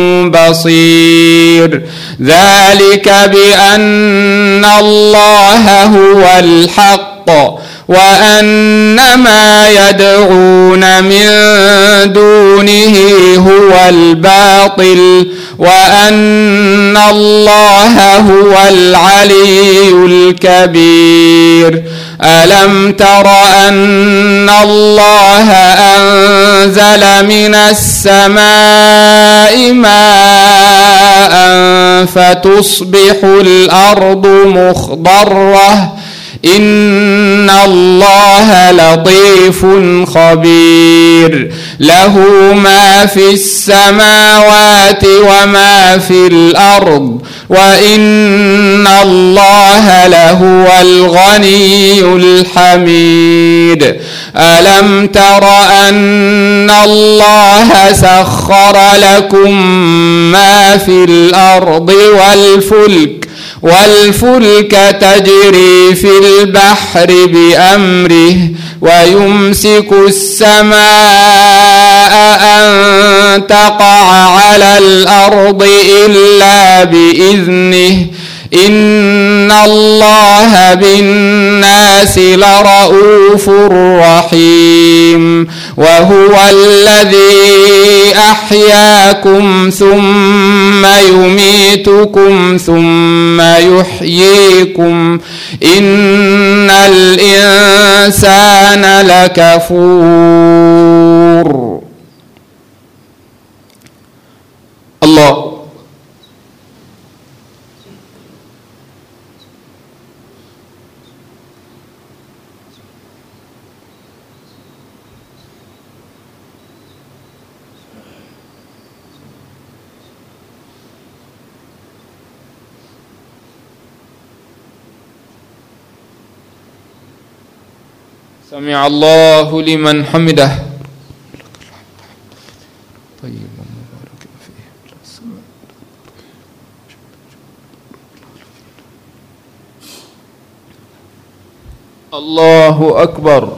بصير ذلك بأن الله هو الحق وأن ما يدعون من دونه هو الباطل وأن الله هو العلي الكبير ألم تر أن الله أنزل من السماء ماء فتصبح الأرض مخضرة إن الله لطيف خبير له ما في السماوات وما في الأرض وإن الله لهو الغني الحميد ألم تر أن الله سخر لكم ما في الأرض والفلك تجري في البحر بأمره ويمسك السماء أن تقع على الأرض إلا بإذنه إن الله بالناس لرؤوف رحيم وهو الذي أحياكم ثم يميتكم ثم يحييكم إن الإنسان لكفور. الله سمع الله لمن حمده. الله أكبر.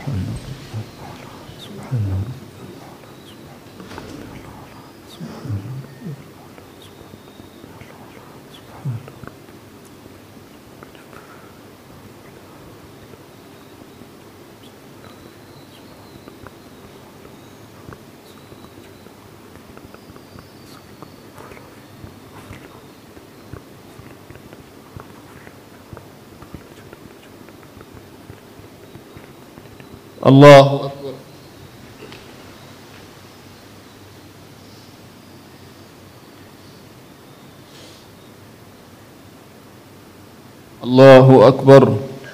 الله أكبر. الله أكبر.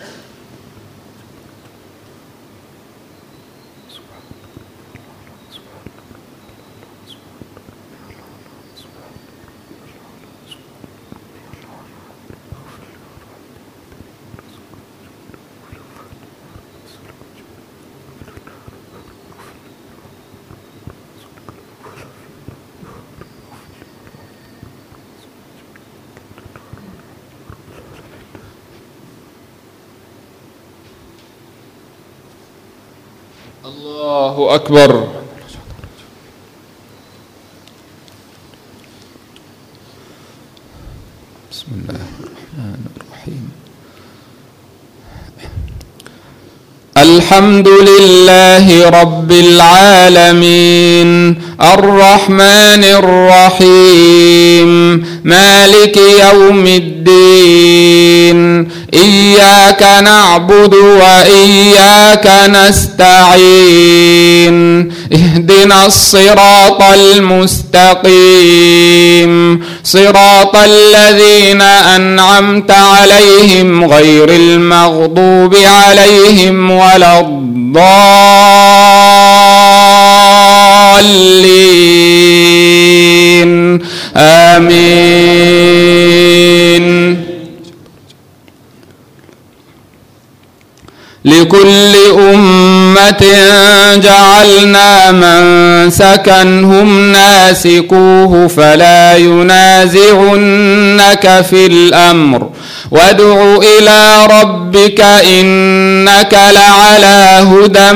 الله أكبر. بسم الله الرحمن الرحيم. الحمد لله رب العالمين الرحمن الرحيم مالك يوم الدين إياك نعبد وإياك نستعين اهدنا الصراط المستقيم صراط الذين أنعمت عليهم غير المغضوب عليهم ولا الضالين آمين. لكل أمة جعلنا منسكا هم ناسكوه فلا ينازعنك في الأمر وادع إلى ربك إنك لعلى هدى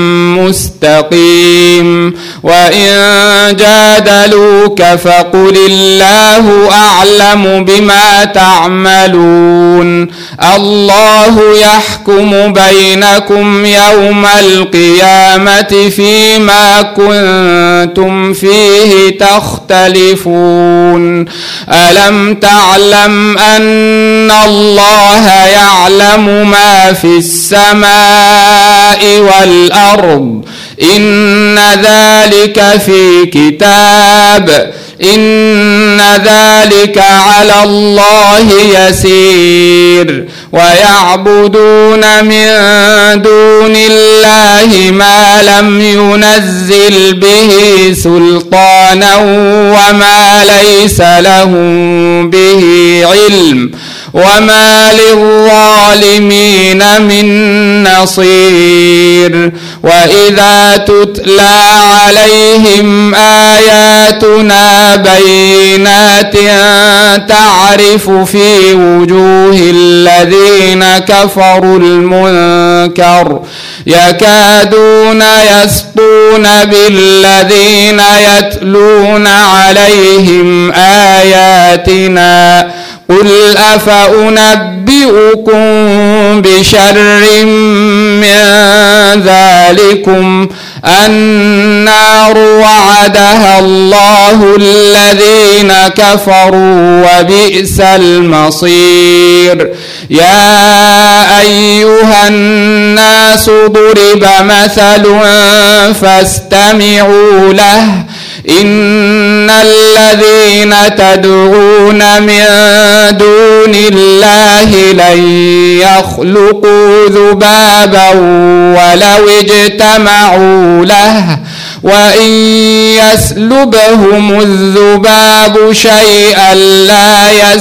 مستقيم. وإن جادلوك فقل الله أعلم بما تعملون الله يحكم بينكم يوم القيامة فيما كنتم فيه تختلفون. ألم تعلم أن الله يعلم ما في السماء والأرض إن ذلك في كتاب إن ذلك على الله يسير. ويعبدون من دون الله ما لم ينزل به سلطانا وما ليس لهم به علم وما للظالمين من نصير. وإذا تتلى عليهم آياتنا بينات تعرف في وجوه الذين كفروا المنكر يكادون يسطون بالذين يتلون عليهم آياتنا قل أفأنبئكم بشر من ذلكم النار وعدها الله الذين كفروا وبئس المصير. يا أيها الناس ضرب مثل فاستمعوا له إن الذين تدعون من دون الله لن يخلقوا ذبابا ولو اجتمعوا له وإن يسلبهم الذباب شيئا لا